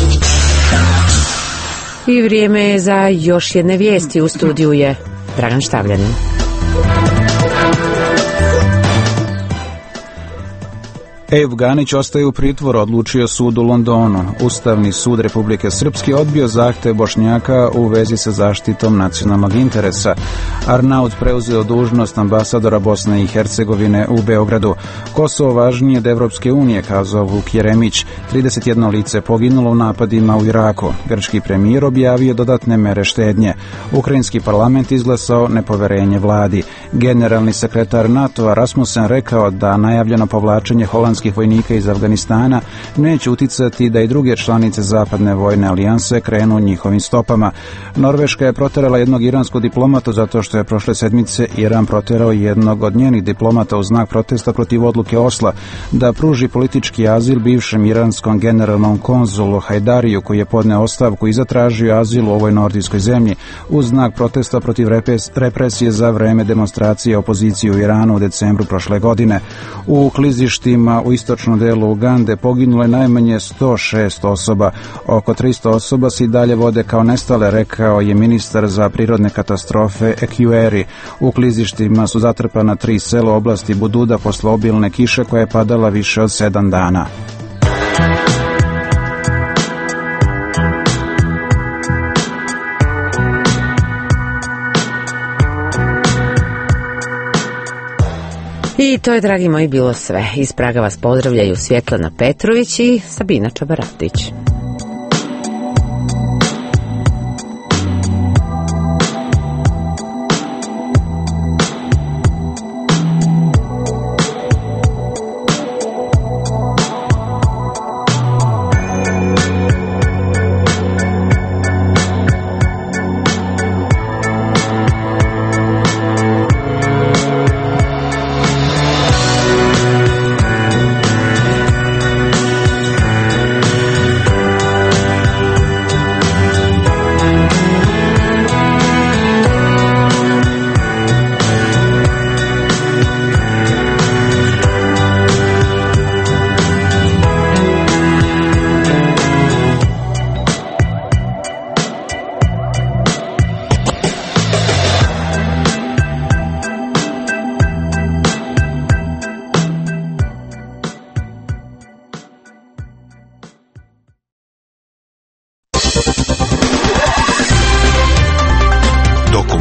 I vrijeme je za još jedne vijesti. U studiju je Dragan Štavljanin. Ejub Ganić ostaje u pritvoru, odlučio sud u Londonu. Ustavni sud Republike Srpske odbio zahtev Bošnjaka u vezi sa zaštitom nacionalnog interesa. Arnaut preuzeo dužnost ambasadora Bosne i Hercegovine u Beogradu. Kosovo važnije od Evropske unije, kazao Vuk Jeremić. trideset jedno lice poginulo u napadima u Iraku. Grčki premijer objavio dodatne mere štednje. Ukrajinski parlament izglasao nepoverenje vladi. Generalni sekretar NATO-a Rasmussen rekao da najavljeno povlačenje holandskih vojnika iz Afganistana neće uticati da i druge članice zapadne vojne alijanse krenu njihovim stopama. Norveška je proterala jednog iranskog diplomata zato što je prošle sedmice Iran proterao jednog od njenih diplomata u znak protesta protiv odluke Osla da pruži politički azil bivšem iranskom generalnom konzulu Hajdariju koji je podneo ostavku i zatražio azil u ovoj nordijskoj zemlji uz znak protesta protiv represije za vreme demonstracije opozicije u Iranu u decembru prošle godine. U klizištima u istočnom delu Ugande poginulo je najmanje sto šest osoba. Oko tristo osoba se i dalje vode kao nestale, rekao je ministar za prirodne katastrofe Ekiueri. U klizištima su zatrpana tri sela oblasti Bududa posle obilne kiše koja je padala više od sedam dana. I to je, dragi moji, bilo sve. Iz Praga vas pozdravljaju Svjetlana Petrović i Sabina Čabaratić.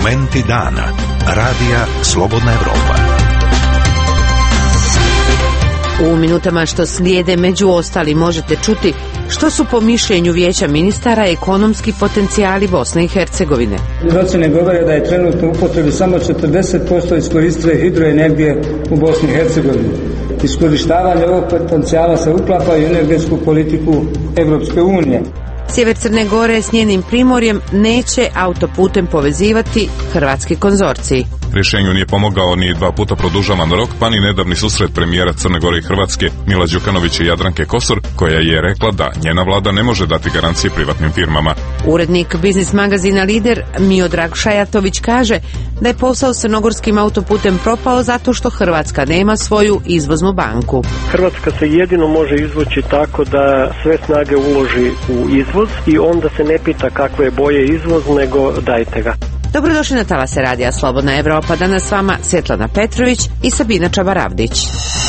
Momenti dana. Radija Slobodna Evropa. U minutama što slijede među ostali možete čuti što su po mišljenju Vijeća ministara ekonomski potencijali Bosne i Hercegovine. Procjene govore da je trenutno u upotrebi samo četrdeset posto iskoristive hidroenergije u Bosni i Hercegovini. Iskorištavanje ovog potencijala se uklapa i energetsku politiku Evropske unije. Sjever Crne Gore s njenim primorjem neće autoputem povezivati hrvatski konzorciji. Rješenju nije pomogao ni dva puta produžavan rok, pa ni nedavni susret premijera Crne Gore i Hrvatske Mila Đukanovića i Jadranke Kosor, koja je rekla da njena vlada ne može dati garancije privatnim firmama. Urednik biznis magazina Lider Miodrag Šajatović kaže da je posao s crnogorskim autoputem propao zato što Hrvatska nema svoju izvoznu banku. Hrvatska se jedino može izvući tako da sve snage uloži u izvoz i onda se ne pita kakve je boje izvoz, nego dajte ga. Dobrodošli na talase radija Slobodna Evropa. Danas s vama Svetlana Petrović i Sabina Čabaravdić.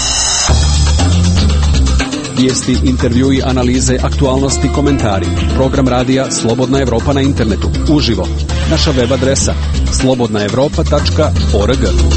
Vijesti, intervjui, analize, aktualnosti, komentari. Program radija Slobodna Evropa na internetu. Uživo. Naša web adresa slobodna evropa tačka org.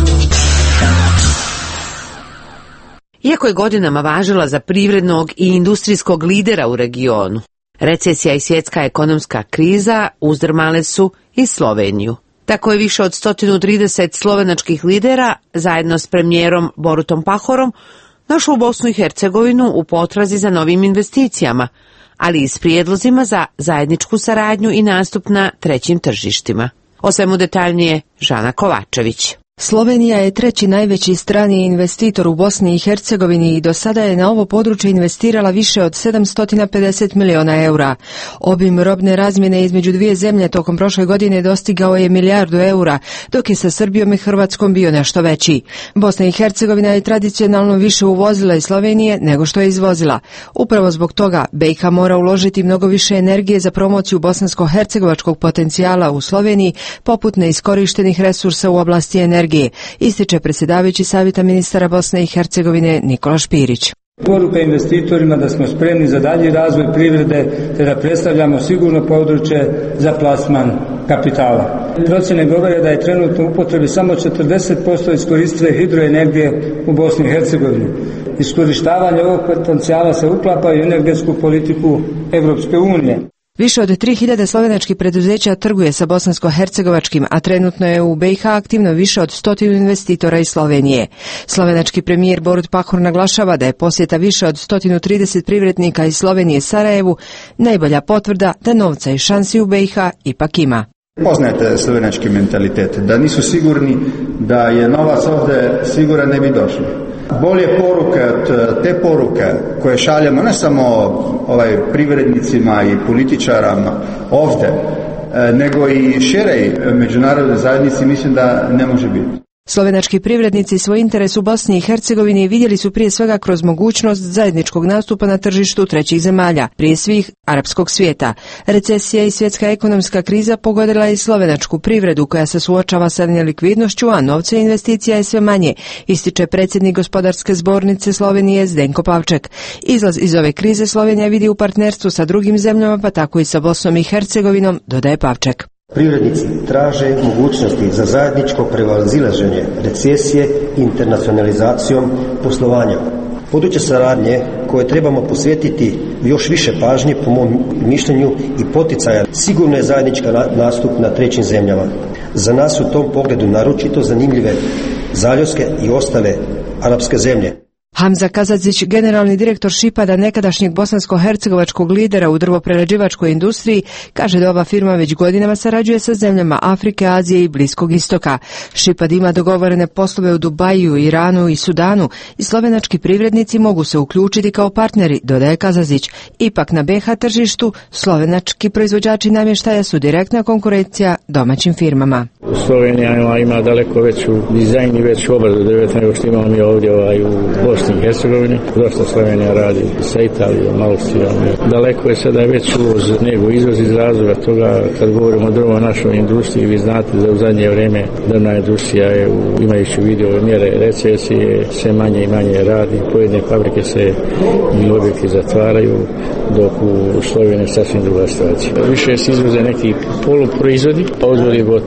Iako je godinama važila za privrednog i industrijskog lidera u regionu, recesija i svjetska ekonomska kriza uzdrmale su i Sloveniju. Tako je više od sto trideset slovenačkih lidera zajedno s premijerom Borutom Pahorom došlo u Bosnu i Hercegovinu u potrazi za novim investicijama, ali i s prijedlozima za zajedničku saradnju i nastup na trećim tržištima. O svemu detaljnije Žana Kovačević. Slovenija je treći najveći strani investitor u Bosni i Hercegovini i do sada je na ovo područje investirala više od sedamsto pedeset miliona eura. Obim robne razmjene između dvije zemlje tokom prošle godine dostigao je milijardu eura, dok je sa Srbijom i Hrvatskom bio nešto veći. Bosna i Hercegovina je tradicionalno više uvozila iz Slovenije nego što je izvozila. Upravo zbog toga B i H mora uložiti mnogo više energije za promociju bosansko-hercegovačkog potencijala u Sloveniji, poput neiskorištenih resursa u oblasti energije. Ističe predsjedavajući savjeta ministara Bosne i Hercegovine Nikola Špirić. Poruka investitorima da smo spremni za dalji razvoj privrede te da predstavljamo sigurno područje za plasman kapitala. Procjene govore da je trenutno u upotrebi samo četrdeset posto iskoristive hidroenergije u Bosni i Hercegovini. Iskorištavanje ovog potencijala se uklapa i energetsku politiku Evropske unije. Više od tri hiljade slovenačkih preduzeća trguje sa bosansko-hercegovačkim, a trenutno je u B i H aktivno više od stotinu investitora iz Slovenije. Slovenački premijer Borut Pahor naglašava da je posjeta više od sto trideset privrednika iz Slovenije Sarajevu najbolja potvrda da novca i šansi u B i H ipak ima. Poznajete slovenački mentalitet, da nisu sigurni da je novac ovdje siguran ne bi došli. Bolje poruke od te poruke koje šaljemo ne samo ovaj privrednicima i političarama ovdje, nego i širej međunarodne zajednici mislim da ne može biti. Slovenački privrednici svoj interes u Bosni i Hercegovini vidjeli su prije svega kroz mogućnost zajedničkog nastupa na tržištu trećih zemalja, prije svih arapskog svijeta. Recesija i svjetska ekonomska kriza pogodila je i slovenačku privredu koja se suočava sa nelikvidnošću, a novca i investicija je sve manje, ističe predsjednik gospodarske zbornice Slovenije Zdenko Pavček. Izlaz iz ove krize Slovenija vidi u partnerstvu sa drugim zemljama, pa tako i sa Bosnom i Hercegovinom, dodaje Pavček. Privrednici traže mogućnosti za zajedničko prevazilaženje recesije internacionalizacijom poslovanja. Područje saradnje koje trebamo posvetiti još više pažnje po mom mišljenju i poticaja sigurno je zajednička nastup na trećim zemljama. Za nas u tom pogledu naročito zanimljive zaljevske i ostale arapske zemlje. Hamza Kazadzić, generalni direktor Šipada, nekadašnjeg bosansko-hercegovačkog lidera u drvoprerađivačkoj industriji, kaže da ova firma već godinama sarađuje sa zemljama Afrike, Azije i Bliskog istoka. Šipad ima dogovorene poslove u Dubaju, Iranu i Sudanu i slovenački privrednici mogu se uključiti kao partneri, dodaje Kazadzić. Ipak na B i H tržištu slovenački proizvođači namještaja su direktna konkurencija domaćim firmama. Slovenija ima, ima daleko veću dizajn i veću obradu drveta nego što imamo mi ovdje ovaj, u Bosni i Hercegovini. Dosta Slovenija radi sa Italijom, Austrijom. Daleko je sada već uvoz nego izvoz iz razloga toga. Kad govorimo o drvo našoj industriji, vi znate da u zadnje vrijeme drvna industrija je, imajući u vidu ove mjere recesije, sve manje i manje radi. Pojedine fabrike se i objekti zatvaraju, dok u Sloveniji je sasvim druga situacija. Više se izvoze neki poluproizvodi, a odvodi gotov. Mislim da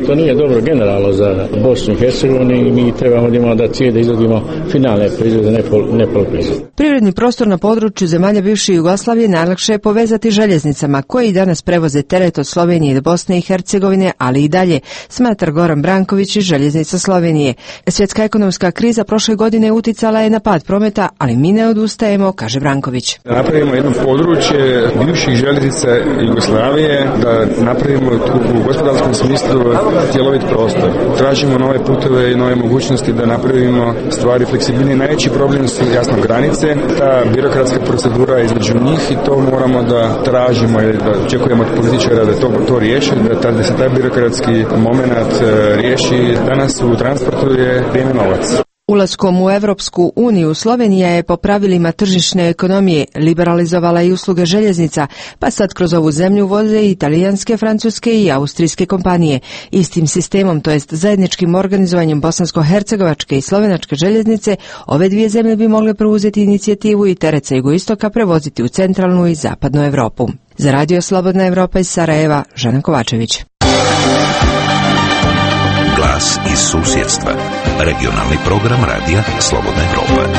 to nije dobro generalno za Bosnu i Hercegovinu i mi trebamo da imamo da cilj da izvodimo finalne proizvode, ne, pol, ne poluproizvode. Privredni prostor na području zemalja bivše Jugoslavije najlakše je povezati željeznicama koje i danas prevoze teret od Slovenije do Bosne i Hercegovine, ali i dalje, smatra Goran Branković iz Željeznica Slovenije. Svjetska ekonomska kriza prošle godine uticala je na pad prometa, ali mi ne odustajemo, kaže Branković. Da napravimo jedno područje bivših željeznica Jugoslavije, da napravimo u gospodarskom smislu cjelovit prostor. Tražimo nove puteve i nove mogućnosti da napravimo stvari fleksibilnije. Najveći problem su jasno granice, ta birokratska procedura između njih i to moramo da tražimo i da očekujemo od političara da to, to riješi, da, ta, da se taj birokratski moment riješi. Danas u transportu je vrijeme novac. Ulaskom u Evropsku uniju Slovenija je po pravilima tržišne ekonomije liberalizovala i usluge željeznica, pa sad kroz ovu zemlju voze i italijanske, francuske i austrijske kompanije. Istim sistemom, to jest zajedničkim organizovanjem bosansko-hercegovačke i slovenačke željeznice, ove dvije zemlje bi mogle preuzeti inicijativu i teret sa jugoistoka prevoziti u centralnu i zapadnu Evropu. Za Radio Slobodna Evropa iz Sarajeva, Žana Kovačević. Glas iz susjedstva. Regionalni program radija Slobodna Evropa.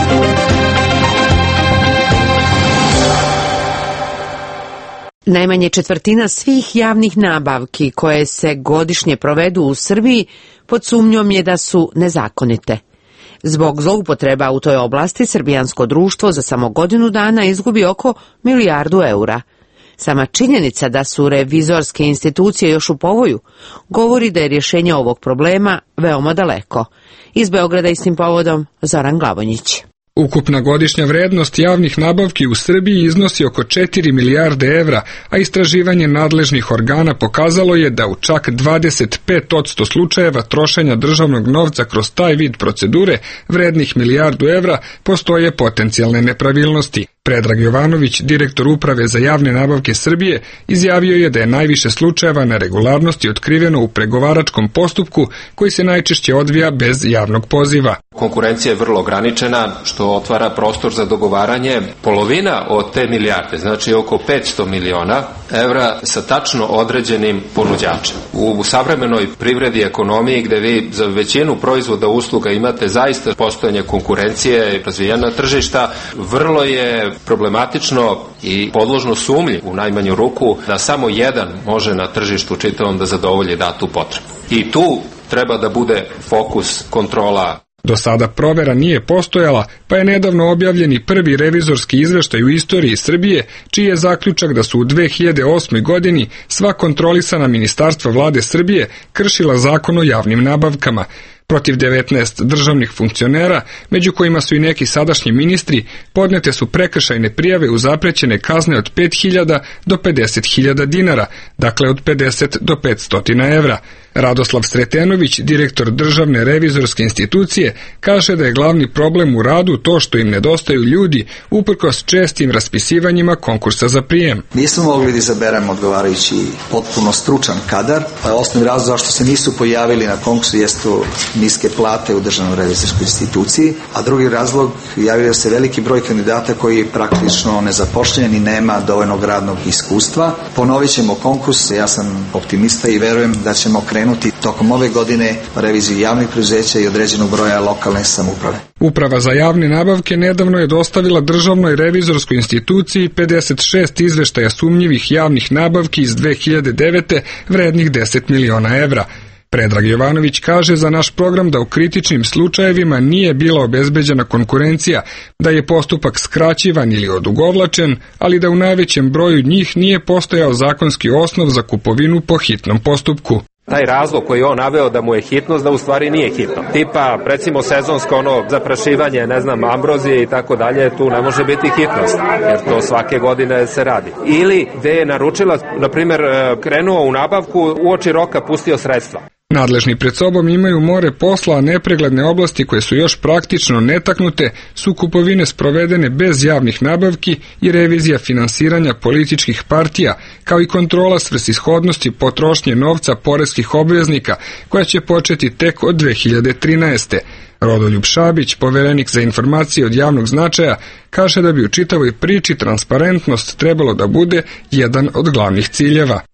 Najmanje četvrtina svih javnih nabavki koje se godišnje provedu u Srbiji pod sumnjom je da su nezakonite. Zbog zloupotreba u toj oblasti srbijansko društvo za samo godinu dana izgubi oko milijardu eura. Sama činjenica da su revizorske institucije još u povoju govori da je rješenje ovog problema veoma daleko. Iz Beograda istim povodom Zoran Glavonjić. Ukupna godišnja vrednost javnih nabavki u Srbiji iznosi oko četiri milijarde evra, a istraživanje nadležnih organa pokazalo je da u čak dvadeset pet posto slučajeva trošenja državnog novca kroz taj vid procedure, vrednih milijardu evra, postoje potencijalne nepravilnosti. Predrag Jovanović, direktor Uprave za javne nabavke Srbije, izjavio je da je najviše slučajeva neregularnosti otkriveno u pregovaračkom postupku koji se najčešće odvija bez javnog poziva. Konkurencija je vrlo ograničena, što otvara prostor za dogovaranje. Polovina od te milijarde, znači oko petsto miliona evra sa tačno određenim ponuđačem. U savremenoj privredi i ekonomiji gde vi za većinu proizvoda usluga imate zaista postojanje konkurencije i razvijena tržišta, vrlo je problematično i podložno sumnji u najmanju ruku da samo jedan može na tržištu čitavom da zadovolji datu potrebu. I tu treba da bude fokus kontrola. Do sada provera nije postojala, pa je nedavno objavljen i prvi revizorski izveštaj u istoriji Srbije, čiji je zaključak da su u dve hiljade osmoj godini sva kontrolisana ministarstva vlade Srbije kršila zakon o javnim nabavkama. Protiv devetnaest državnih funkcionera, među kojima su i neki sadašnji ministri, podnete su prekršajne prijave uz zaprećene kazne od pet hiljada do pedeset hiljada dinara, dakle od pedeset do petsto evra. Radoslav Sretenović, direktor Državne revizorske institucije, kaže da je glavni problem u radu to što im nedostaju ljudi uprkos čestim raspisivanjima konkursa za prijem. Nismo mogli da izaberemo odgovarajući potpuno stručan kadar. Osnovni razlog zašto se nisu pojavili na konkursu jesu niske plate u Državnoj revizorskoj instituciji, a drugi razlog javio se veliki broj kandidata koji je praktično nezapošljen i nema dovoljnog radnog iskustva. Ponovit ćemo konkurs, ja sam optimista i verujem da ćemo krenuti tokom ove godine reviziju javnih preduzeća i određenog broja lokalne samouprave. Uprava za javne nabavke nedavno je dostavila Državnoj revizorskoj instituciji pedeset šest izveštaja sumnjivih javnih nabavki iz dve hiljade devete vrednih deset miliona evra. Predrag Jovanović kaže za naš program da u kritičnim slučajevima nije bila obezbeđena konkurencija, da je postupak skraćivan ili odugovlačen, ali da u najvećem broju njih nije postojao zakonski osnov za kupovinu po hitnom postupku. Taj razlog koji je on naveo da mu je hitnost, da u stvari nije hitno. Tipa, recimo sezonsko ono zaprašivanje, ne znam, ambrozije i tako dalje, tu ne može biti hitnost, jer to svake godine se radi. Ili gde je naručilac, na primjer, krenuo u nabavku, uoči roka pustio sredstva. Nadležni pred sobom imaju more posla, a nepregledne oblasti koje su još praktično netaknute su kupovine sprovedene bez javnih nabavki i revizija finansiranja političkih partija, kao i kontrola svrsishodnosti potrošnje novca poreskih obveznika, koja će početi tek od dve hiljade trinaeste. Rodoljub Šabić, poverenik za informacije od javnog značaja, kaže da bi u čitavoj priči transparentnost trebalo da bude jedan od glavnih ciljeva.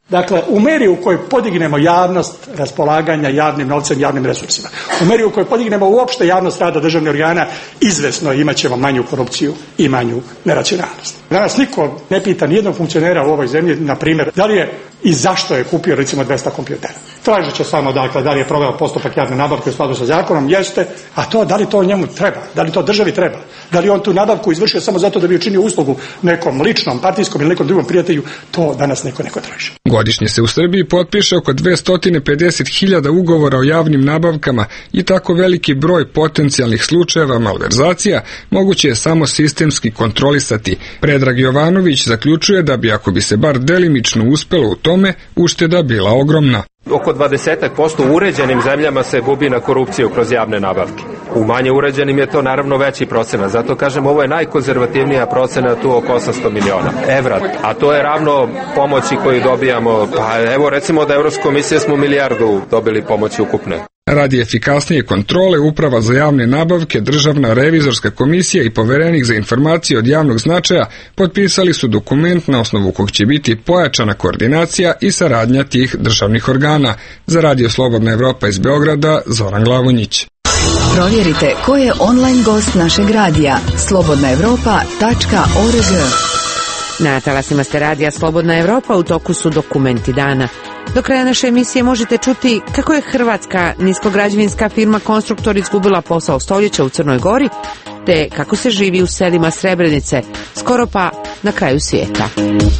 Dakle, u meri u kojoj podignemo javnost raspolaganja javnim novcem, javnim resursima, u meri u kojoj podignemo uopšte javnost rada državnih organa, izvesno imat ćemo manju korupciju i manju neracionalnost. Danas niko ne pita nijednog funkcionera u ovoj zemlji, na primjer, da li je i zašto je kupio recimo dvesta kompjutera. Tražit će samo dakle, da li je proveo postupak javne nabavke u skladu sa zakonom, jeste, a to da li to njemu treba, da li to državi treba, da li on tu nabavku izvršio samo zato da bi učinio uslugu nekom ličnom, partijskom ili nekom drugom prijatelju, to danas neko neko traži. Godišnje se u Srbiji potpiše oko dvesta pedeset hiljada ugovora o javnim nabavkama i tako veliki broj potencijalnih slučajeva malverzacija moguće je samo sistemski kontrolisati. Predrag Jovanović zaključuje da bi, ako bi se bar delimično uspelo u tome, ušteda bila ogromna. Oko dvadeset posto u uređenim zemljama se gubi na korupciju kroz javne nabavke. U manje uređenim je to naravno veći procenat. Zato kažem, ovo je najkonzervativnija procena, tu oko osamsto miliona evra. A to je ravno pomoći koju dobijamo. Pa evo recimo da Evropska komisija smo milijardu dobili pomoći ukupne. Radi efikasnije kontrole, Uprava za javne nabavke, Državna revizorska komisija i Poverenik za informacije od javnog značaja potpisali su dokument na osnovu kog će biti pojačana koordinacija i saradnja tih državnih organa. Za Radio Slobodna Evropa iz Beograda, Zoran Glavonjić. Provjerite ko je online gost našeg radija. slobodna evropa tačka org. Na talasima ste radija Slobodna Evropa, u toku su dokumenti dana. Do kraja naše emisije možete čuti kako je hrvatska niskograđevinska firma Konstruktor izgubila posao stoljeća u Crnoj Gori, te kako se živi u selima Srebrenice, skoro pa na kraju svijeta.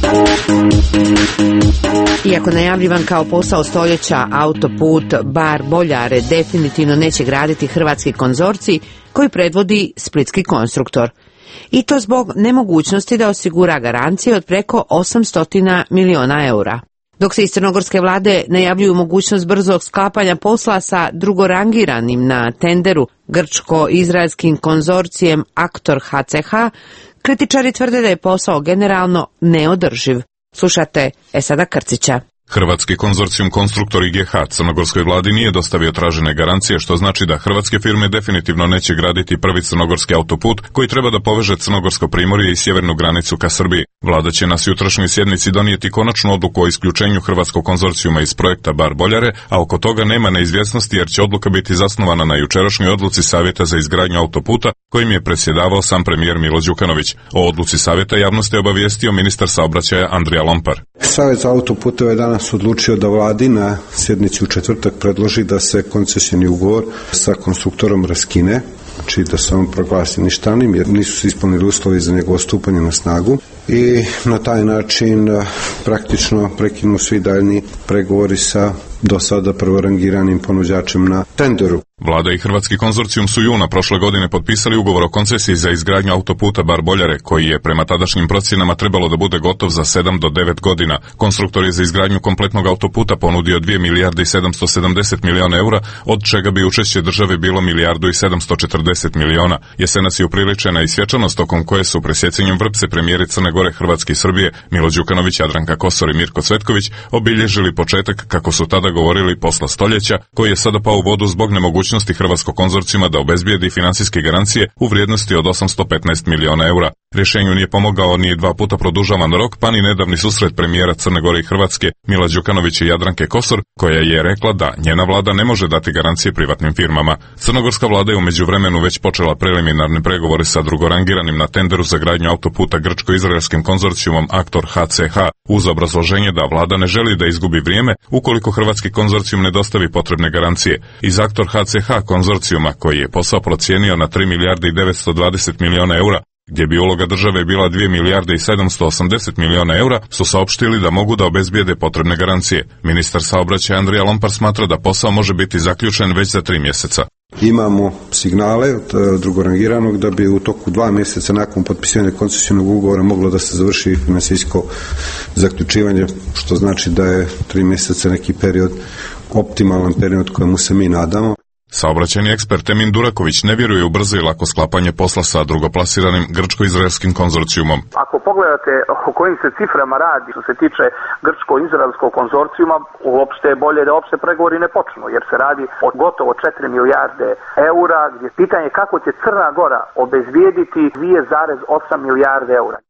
Iako najavljivan kao posao stoljeća, autoput Bar-Boljare definitivno neće graditi hrvatski konzorcij koji predvodi splitski Konstruktor. I to zbog nemogućnosti da osigura garancije od preko osamsto miliona eura. Dok se iz crnogorske vlade najavljuju mogućnost brzog sklapanja posla sa drugorangiranim na tenderu grčko-izraelskim konzorcijem Aktor H C H, kritičari tvrde da je posao generalno neodrživ. Slušate Esada Krcića. Hrvatski konzorcijum Konstruktor I G H crnogorskoj vladi nije dostavio tražene garancije, što znači da hrvatske firme definitivno neće graditi prvi crnogorski autoput koji treba da poveže Crnogorsko primorje i sjevernu granicu ka Srbiji. Vlada će na jutrašnjoj sjednici donijeti konačnu odluku o isključenju hrvatskog konzorcijuma iz projekta Bar-Boljare, a oko toga nema neizvjesnosti jer će odluka biti zasnovana na jučerašnjoj odluci Savjeta za izgradnju autoputa kojim je predsjedavao sam premijer Milo Đukanović. O odluci Savjeta javnost je obavijestio ministar saobraćaja Andrija Lompar. Savjet za autoputeve danas odlučio da vladi na sjednici u četvrtak predloži da se koncesijni ugovor sa Konstruktorom raskine, znači da se on proglasi ništavnim jer nisu se ispunili uslovi za njegovo stupanje na snagu i na taj način praktično prekinu svi daljni pregovori sa do sada prvorangiranim ponuđačem na tenderu. Vlada i hrvatski konzorcijum su juna prošle godine potpisali ugovor o koncesiji za izgradnju autoputa Bar-Boljare, koji je prema tadašnjim procjenama trebalo da bude gotov za sedam do devet godina. Konstruktor je za izgradnju kompletnog autoputa ponudio dvije milijarde i sedamsto sedamdeset miliona eura, od čega bi učešće države bilo milijardu i sedamsto četrdeset miliona. Jesenas je upriličena i svečanost tokom koje su presjecanjem vrpce premijeri Crne Gore, Hrvatske i Srbije Milo Đukanović, Jadranka Kosor i Mirko Cvetković obilježili početak, kako su tada govorili, posla stoljeća, koji je sada pao u vodu zbog nemogućnosti hrvatskog konzorcijuma da obezbijedi finansijske garancije u vrijednosti od osamsto petnaest miliona eura. Rješenju nije pomogao ni dva puta produžavan rok, pa ni nedavni susret premijera Crne Gore i Hrvatske Mila Đukanovića i Jadranke Kosor, koja je rekla da njena vlada ne može dati garancije privatnim firmama. Crnogorska vlada je u međuvremenu već počela preliminarne pregovore sa drugorangiranim na tenderu za gradnju autoputa grčko-izraelskim konzorcijumom Aktor H C H, uz obrazloženje da vlada ne želi da izgubi vrijeme ukoliko hrvatski konzorcijum ne dostavi potrebne garancije. Iz Aktor H C H konzorcijuma, koji je posao procijenio na tri milijarde i devetsto dvadeset miliona eura, gdje bi uloga države bila dvije milijarde i sedamsto osamdeset miliona eura, su saopštili da mogu da obezbijede potrebne garancije. Ministar saobraćaja Andrija Lompar smatra da posao može biti zaključen već za tri mjeseca. Imamo signale od drugorangiranog da bi u toku dva mjeseca nakon potpisivanja koncesijnog ugovora moglo da se završi finansijsko zaključivanje, što znači da je tri mjeseca neki period, optimalan period kojemu se mi nadamo. Saobraćajni ekspert Emin Duraković ne vjeruje u brzo i lako sklapanje posla sa drugoplasiranim grčko-izraelskim konzorcijumom. Ako pogledate o kojim se ciframa radi što se tiče grčko-izraelskog konzorcijuma, uopšte je bolje da uopšte pregovori ne počnu, jer se radi o gotovo četiri milijarde eura, gdje pitanje kako će Crna Gora obezbijediti dvije zarez osam milijarde eura.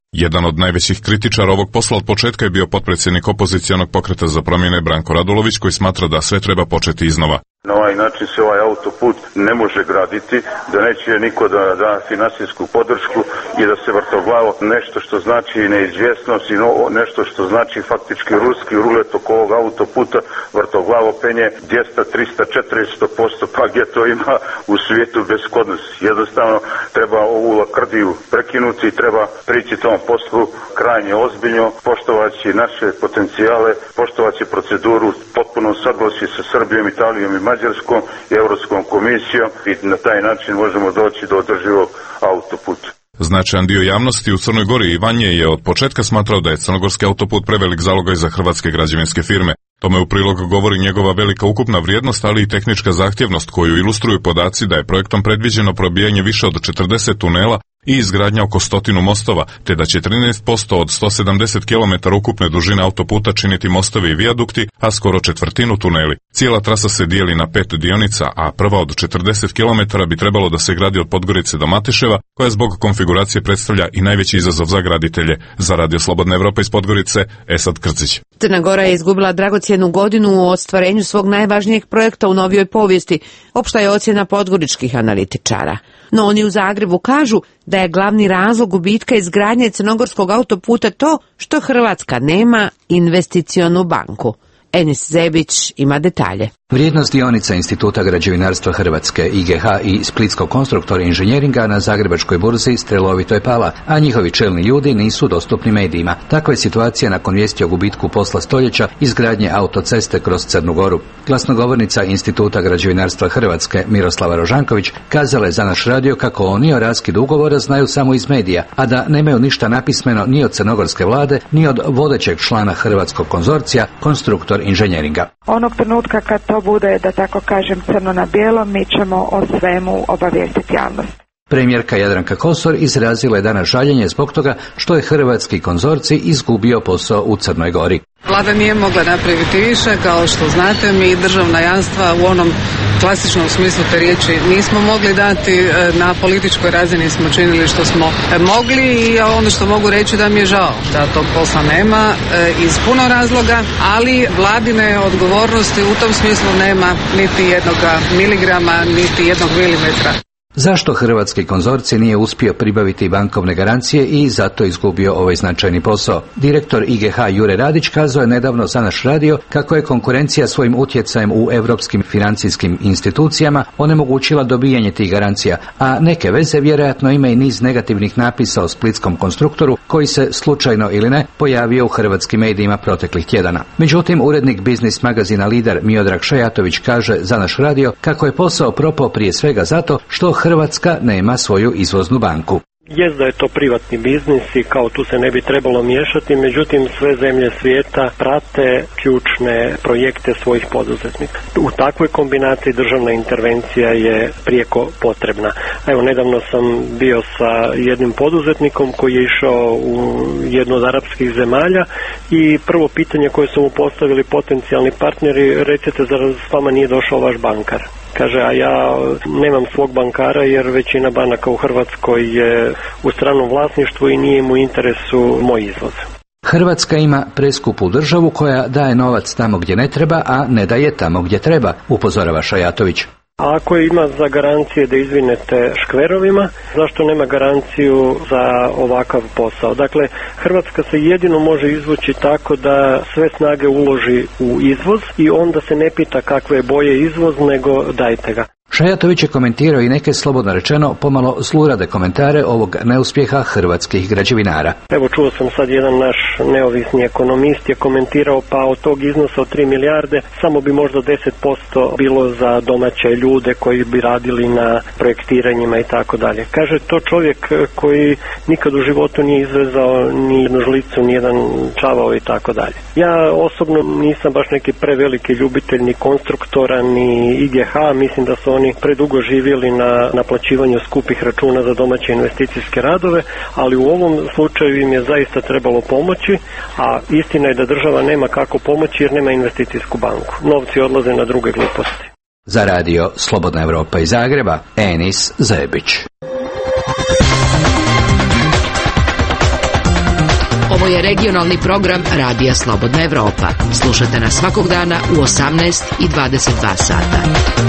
Jedan od najvećih kritičara ovog posla od početka je bio potpredsjednik opozicionog pokreta za promjene Branko Radulović, koji smatra da sve treba početi iznova. Na ovaj način se ovaj autoput ne može graditi, da neće niko da da finansijsku podršku i da se vrtoglavo nešto što znači neizvjesnost i no, nešto što znači faktički ruski rulet oko ovog autoputa vrtoglavo penje dvjesto, tristo, četiristo posto, pa gdje to ima u svijetu beskodnosti. Jednostavno treba ovu lakrdiju prekinuti, treba prići tom poslu krajnje ozbiljno, poštovaći naše potencijale, poštovaći proceduru, potpuno saglasje sa Srbijom, Italijom i Mađarskom i Europskom komisijom i na taj način možemo doći do održivog autoputa. Značajan dio javnosti u Crnoj Gori i van nje je od početka smatrao da je crnogorski autoput prevelik zalogaj za hrvatske građevinske firme. Tome u prilog govori njegova velika ukupna vrijednost, ali i tehnička zahtjevnost koju ilustruju podaci da je projektom predviđeno probijanje više od četrdeset tunela i izgradnja oko stotinu mostova, te da će trinaest posto od sto sedamdeset kilometara ukupne dužine autoputa činiti mostovi i vijadukti, a skoro četvrtinu tuneli. Cijela trasa se dijeli na pet dionica, a prva od četrdeset kilometara bi trebalo da se gradi od Podgorice do Matiševa, koja zbog konfiguracije predstavlja i najveći izazov za graditelje. Za Radio Slobodna Evropa iz Podgorice, Esad Krcić. Crna Gora je izgubila dragocjenu godinu u ostvarenju svog najvažnijeg projekta u novijoj povijesti, opšta je ocjena podgoričkih analitičara. No oni u Zagrebu kažu da je glavni razlog gubitka izgradnje crnogorskog autoputa to što Hrvatska nema investicionu banku. Enis Zebić ima detalje. Vrijednost dionica Instituta građevinarstva Hrvatske I G H i Splitskog konstruktora inženjeringa na Zagrebačkoj burzi strelovito je pala, a njihovi čelni ljudi nisu dostupni medijima. Takva je situacija nakon vijesti o gubitku posla stoljeća izgradnje autoceste kroz Crnu Goru. Glasnogovornica Instituta građevinarstva Hrvatske Miroslava Rožanković kazala je za naš radio kako oni o raskidu ugovora znaju samo iz medija, a da nemaju ništa napismeno ni od crnogorske vlade, ni od vodećeg člana hrvatskog konzorcija, konstruktor inženjeringa. Onog trenutka kad to bude, da tako kažem, crno na bijelo, mi ćemo o svemu obavijestiti javnost. Premijerka Jadranka Kosor izrazila je danas žaljenje zbog toga što je hrvatski konzorcij izgubio posao u Crnoj Gori. Vlada nije mogla napraviti više, kao što znate, mi državna jamstva u onom klasičnom smislu te riječi nismo mogli dati, na političkoj razini smo činili što smo mogli i ono što mogu reći da mi je žao da tog posla nema iz puno razloga, ali vladine odgovornosti u tom smislu nema niti jednog miligrama, niti jednog milimetra. Zašto hrvatski konzorcij nije uspio pribaviti bankovne garancije i zato izgubio ovaj značajni posao? Direktor I G H Jure Radić kazao je nedavno za naš radio kako je konkurencija svojim utjecajem u europskim financijskim institucijama onemogućila dobijanje tih garancija, a neke veze vjerojatno ima i niz negativnih napisa o splitskom konstruktoru koji se slučajno ili ne pojavio u hrvatskim medijima proteklih tjedana. Međutim, urednik biznis magazina Lider Miodrag Šajatović kaže za naš radio kako je posao propao prije svega zato što Hrvatska nema svoju izvoznu banku. Jest da je to privatni biznis i kao tu se ne bi trebalo miješati, međutim sve zemlje svijeta prate ključne projekte svojih poduzetnika. U takvoj kombinaciji državna intervencija je prijeko potrebna. Evo, nedavno sam bio sa jednim poduzetnikom koji je išao u jednu od arapskih zemalja i prvo pitanje koje su mu postavili potencijalni partneri, recite, zar s vama nije došao vaš bankar? Kaže, a ja nemam svog bankara jer većina banaka u Hrvatskoj je u stranom vlasništvu i nije mu interesu moj izvoz. Hrvatska ima preskupu državu koja daje novac tamo gdje ne treba, a ne daje tamo gdje treba, upozorava Šajatović. A ako ima za garancije da izvinete škverovima, zašto nema garanciju za ovakav posao? Dakle, Hrvatska se jedino može izvući tako da sve snage uloži u izvoz i onda se ne pita kakve je boje izvoz, nego dajte ga. Šajatović je komentirao i neke, slobodno rečeno, pomalo zlurade komentare ovog neuspjeha hrvatskih građevinara. Evo, čuo sam sad jedan naš neovisni ekonomist je komentirao, pa od tog iznosa od tri milijarde samo bi možda deset posto bilo za domaće ljude koji bi radili na projektiranjima i tako dalje. Kaže, to čovjek koji nikad u životu nije izvezao ni jednu žlicu, ni jedan čavao i tako dalje. Ja osobno nisam baš neki preveliki ljubitelj ni konstruktora, ni I G H, mislim da su oni predugo živjeli na naplaćivanju skupih računa za domaće investicijske radove, ali u ovom slučaju im je zaista trebalo pomoći, a istina je da država nema kako pomoći jer nema investicijsku banku. Novci odlaze na druge gluposti. Za radio Slobodna Evropa iz Zagreba, Enis Zebić. Ovo je regionalni program Radija Slobodna Evropa. Slušajte nas svakog dana u osamnaest i dvadeset dva sata.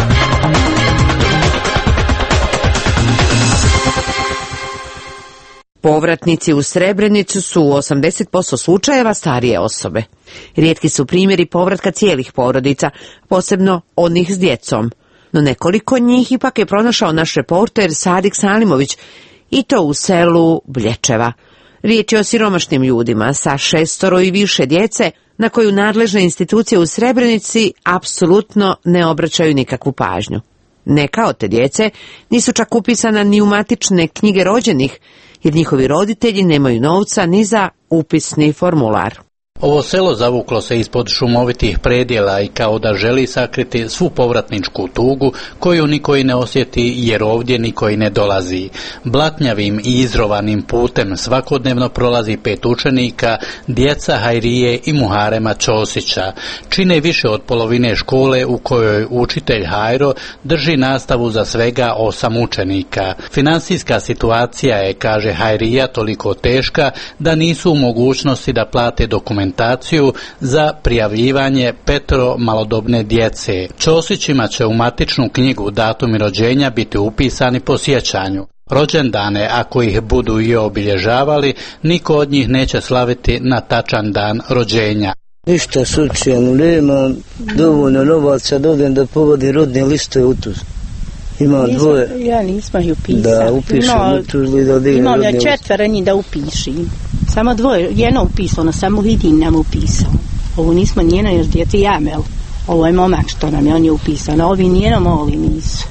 Povratnici u Srebrenicu su u osamdeset posto slučajeva starije osobe. Rijetki su primjeri povratka cijelih porodica, posebno onih s djecom. No nekoliko njih ipak je pronašao naš reporter Sadik Salimović, i to u selu Blječeva. Riječ je o siromašnim ljudima sa šestoro i više djece na koju nadležne institucije u Srebrenici apsolutno ne obraćaju nikakvu pažnju. Neka od te djece nisu čak upisana ni u matične knjige rođenih, jer njihovi roditelji nemaju novca ni za upisni formular. Ovo selo zavuklo se ispod šumovitih predjela i kao da želi sakriti svu povratničku tugu koju niko i ne osjeti jer ovdje niko i ne dolazi. Blatnjavim i izrovanim putem svakodnevno prolazi pet učenika, djeca Hajrije i Muharema Ćosića. Čine više od polovine škole u kojoj učitelj Hajro drži nastavu za svega osam učenika. Finansijska situacija je, kaže Hajrija, toliko teška da nisu u mogućnosti da plate dokumentaciju za prijavljivanje petoro malodobne djece. Ćosićima će u matičnu knjigu datumi rođenja biti upisani po sjećanju. Rođendane, ako ih budu i obilježavali, niko od njih neće slaviti na tačan dan rođenja. Ništa slučajno, nema dovoljno novaca da odem da povodim rodne liste u tu. Ima dvoje. Ja nisam ih upisao. Da upišem u tu ili da odigram rodne liste. Imam ja četvera njih da upišim. Samo dvoje, jedno upisano, samo vidim nam upisao. Ovo nismo njeno još djeti jamel. Ovo je momak što nam je, on je upisan. A ovi njeno moli nisu.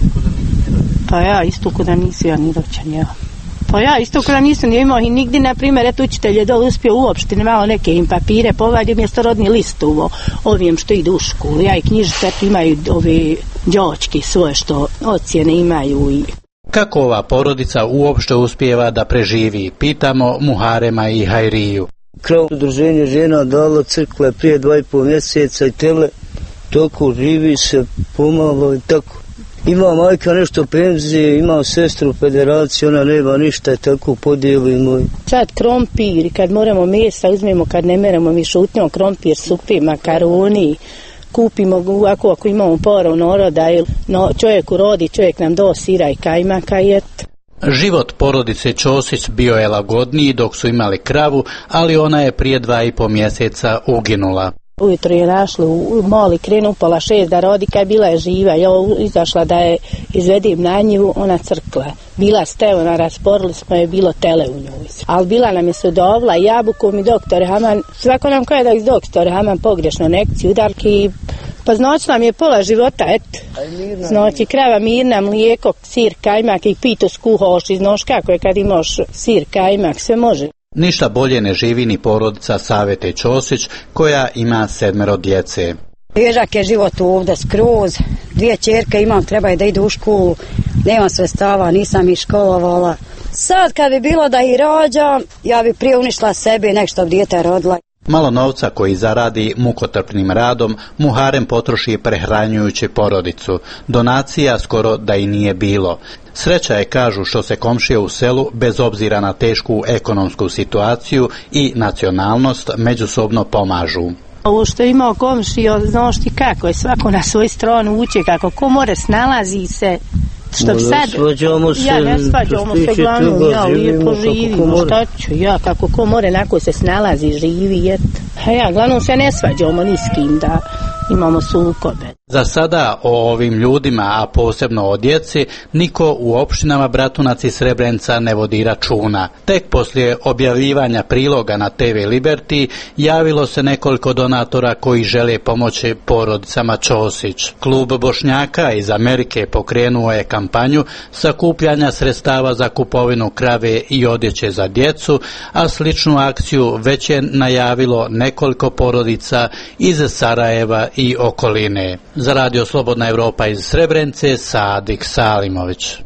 Pa ja isto kada nisu ja ni rođen, ja. Pa ja isto kada nisam imao i nigdje, na primjer, eto učitelj je dole uspio uopšte, malo neke im papire, povadio mjesto rodni list uvo, ovim što idu u školu. Ja i knjižice, eto imaju ove đočke svoje što ocjene imaju i... Kako ova porodica uopšte uspijeva da preživi, pitamo Muharema i Hajriju. Krao udruženje žena dalo crkle prije dva i pol mjeseca i tele, toliko živi se pomalo i tako. Ima majka nešto penzije, ima sestru u federaciji, ona nema ništa i tako podijelimo. Sad krompir, kad moramo mjesta uzmemo, kad ne meramo mi šutnjamo krompir, supi, makaroni, kupimo ovako ako imamo poru naroda, no, čovjek urodi, čovjek nam do sira i kajmaka i et. Život porodice Ćosić bio je lagodniji dok su imali kravu, ali ona je prije dva i po mjeseca uginula. Ujutro je našla u moli, krenu pola šest da rodi, kad bila je živa, ja izašla da je izvedim na njivu, ona crkla. Bila stevona, rasporili smo je, bilo tele u njoj. Ali bila nam je sudovla, jabukom i doktor Haman, svako nam kaže da iz doktor Haman pogrešno nekci, udarki, pa znači nam je pola života, et. Znači krava mirna, mlijeko, sir, kajmak i pito skuhoš iz noška koje kad imaš sir, kajmak, sve može. Ništa bolje ne živi ni porodica Savete Ćosić, koja ima sedmero djece. Težak je život ovdje skroz, dvije ćerke imam, trebaju da idu u školu, nemam sredstava, nisam ih školovala. Sad kad bi bilo da ih rađam, ja bi prije uništila sebe nek što bi dijete rodila. Malo novca koji zaradi mukotrpnim radom, Muharem potroši prehranjujući porodicu. Donacija skoro da i nije bilo. Sreća je, kažu, što se komšije u selu, bez obzira na tešku ekonomsku situaciju i nacionalnost, međusobno pomažu. Ovo što je imao komšija, znaš ti kako je, svako na svoju stranu uče, kako ko more snalazi se. Što bi sad, se, ja ne svađamo se glavno, ja lijepo živimo, šta ću, ja kako ko more nako se snalazi, živi, et. A ja glavno se ne svađamo ni s kim da imamo sukobe. Za sada o ovim ljudima, a posebno o djeci, niko u opštinama Bratunac i Srebrenica ne vodi računa. Tek poslije objavljivanja priloga na te ve Liberty javilo se nekoliko donatora koji žele pomoći porodicama Ćosić. Klub Bošnjaka iz Amerike pokrenuo je kampanju sakupljanja sredstava za kupovinu krave i odjeće za djecu, a sličnu akciju već je najavilo nekoliko porodica iz Sarajeva i okoline. Za Radio Slobodna Evropa iz Srebrenice, Sadik Salimović.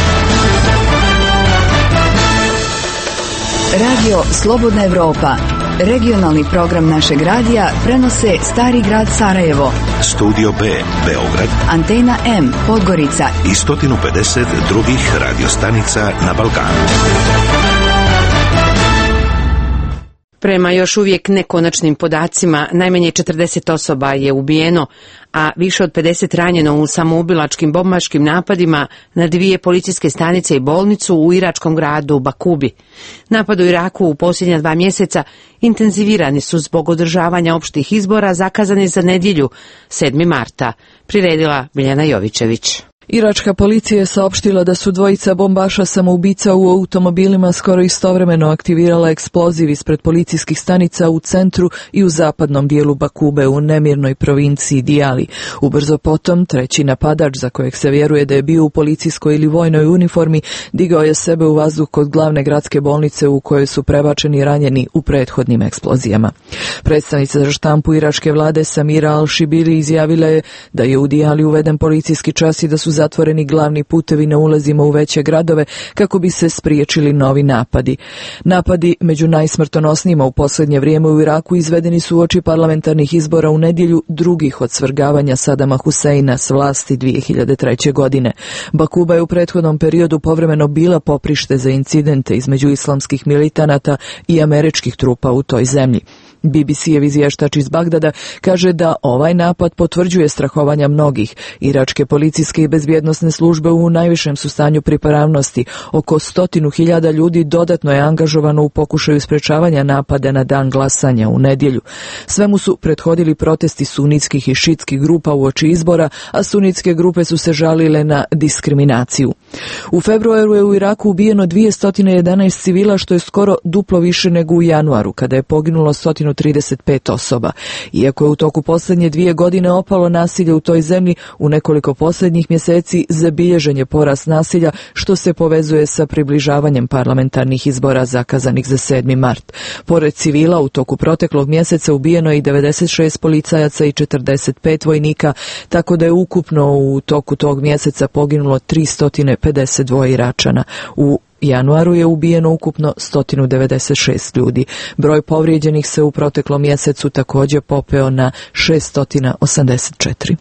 Radio Slobodna Evropa, Regionalni program našeg radija prenose Stari grad Sarajevo, Studio B, Beograd, Antena M, Podgorica i sto pedeset drugih radiostanica na Balkanu. Prema još uvijek nekonačnim podacima, najmanje četrdeset osoba je ubijeno, a više od pedeset ranjeno u samoubilačkim bombaškim napadima na dvije policijske stanice i bolnicu u iračkom gradu Bakubi. Napad u Iraku u posljednja dva mjeseca intenzivirani su zbog održavanja opštih izbora zakazani za nedjelju sedmog marta, priredila Biljana Jovićević. Iračka policija je saopštila da su dvojica bombaša samoubica u automobilima skoro istovremeno aktivirala eksploziv ispred policijskih stanica u centru i u zapadnom dijelu Bakube u nemirnoj provinciji Dijali. Ubrzo potom, treći napadač, za kojeg se vjeruje da je bio u policijskoj ili vojnoj uniformi, digao je sebe u vazduh kod glavne gradske bolnice u kojoj su prebačeni ranjeni u prethodnim eksplozijama. Predstavnica za štampu iračke vlade Samira Al-Shibili izjavila je da je u Dijali uveden policijski čas i da su zatvoreni glavni putevi na ulazima u veće gradove kako bi se spriječili novi napadi. Napadi među najsmrtonosnijima u posljednje vrijeme u Iraku izvedeni su uoči parlamentarnih izbora u nedjelju, drugih od svrgavanja Sadama Huseina s vlasti dvije hiljade treće. godine. Bakuba je u prethodnom periodu povremeno bila poprište za incidente između islamskih militanata i američkih trupa u toj zemlji. B B C-ev izvještač iz Bagdada kaže da ovaj napad potvrđuje strahovanja mnogih. Iračke policijske i bezbjednosne službe u najvišem su stanju pripravnosti. Oko stotinu hiljada ljudi dodatno je angažovano u pokušaju sprečavanja napada na dan glasanja u nedjelju. Svemu su prethodili protesti sunitskih i šitskih grupa uoči izbora, a sunitske grupe su se žalile na diskriminaciju. U februaru je u Iraku ubijeno dvjesto jedanaest civila, što je skoro duplo više nego u januaru, kada je poginulo sto trideset pet osoba. Iako je u toku posljednje dvije godine opalo nasilje u toj zemlji, u nekoliko posljednjih mjeseci zabilježen je porast nasilja, što se povezuje sa približavanjem parlamentarnih izbora zakazanih za sedmi mart. Pored civila, u toku proteklog mjeseca ubijeno je i devedeset šest policajaca i četrdeset pet vojnika, tako da je ukupno u toku tog mjeseca poginulo tristo pedeset dva Iračana. U januaru je ubijeno ukupno sto devedeset šest ljudi. Broj povrijeđenih se u proteklom mjesecu također popeo na šesto osamdeset četiri.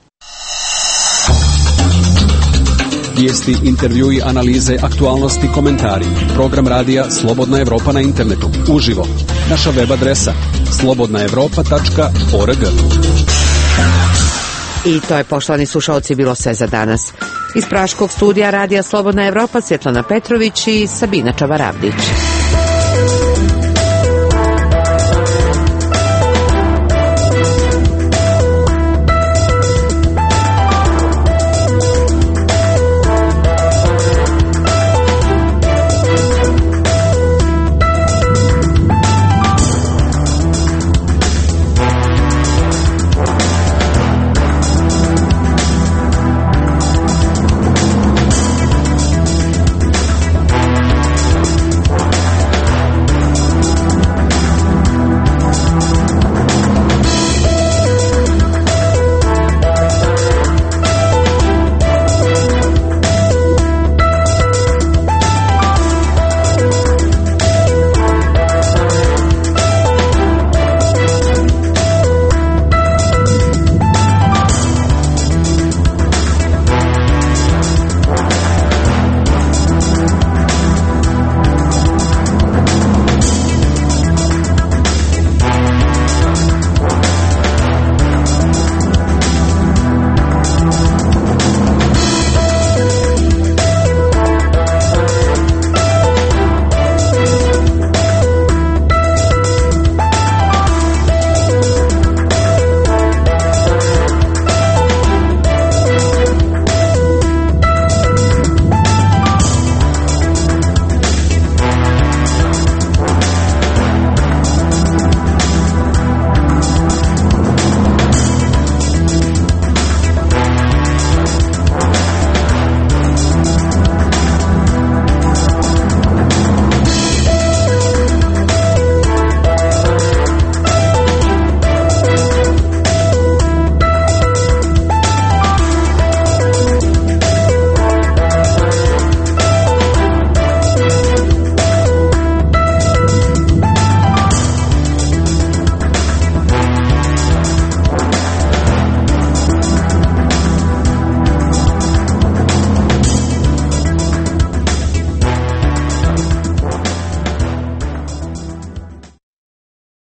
Vijesti, intervjui, analize, aktualnosti, komentari. Program radija Slobodna Evropa na internetu. Uživo. Naša web adresa slobodna evropa tačka org. I to je, poštovani slušalci, bilo sve za danas. Iz praškog studija radija Slobodna Evropa Svjetlana Petrović i Sabina Čavaravdić.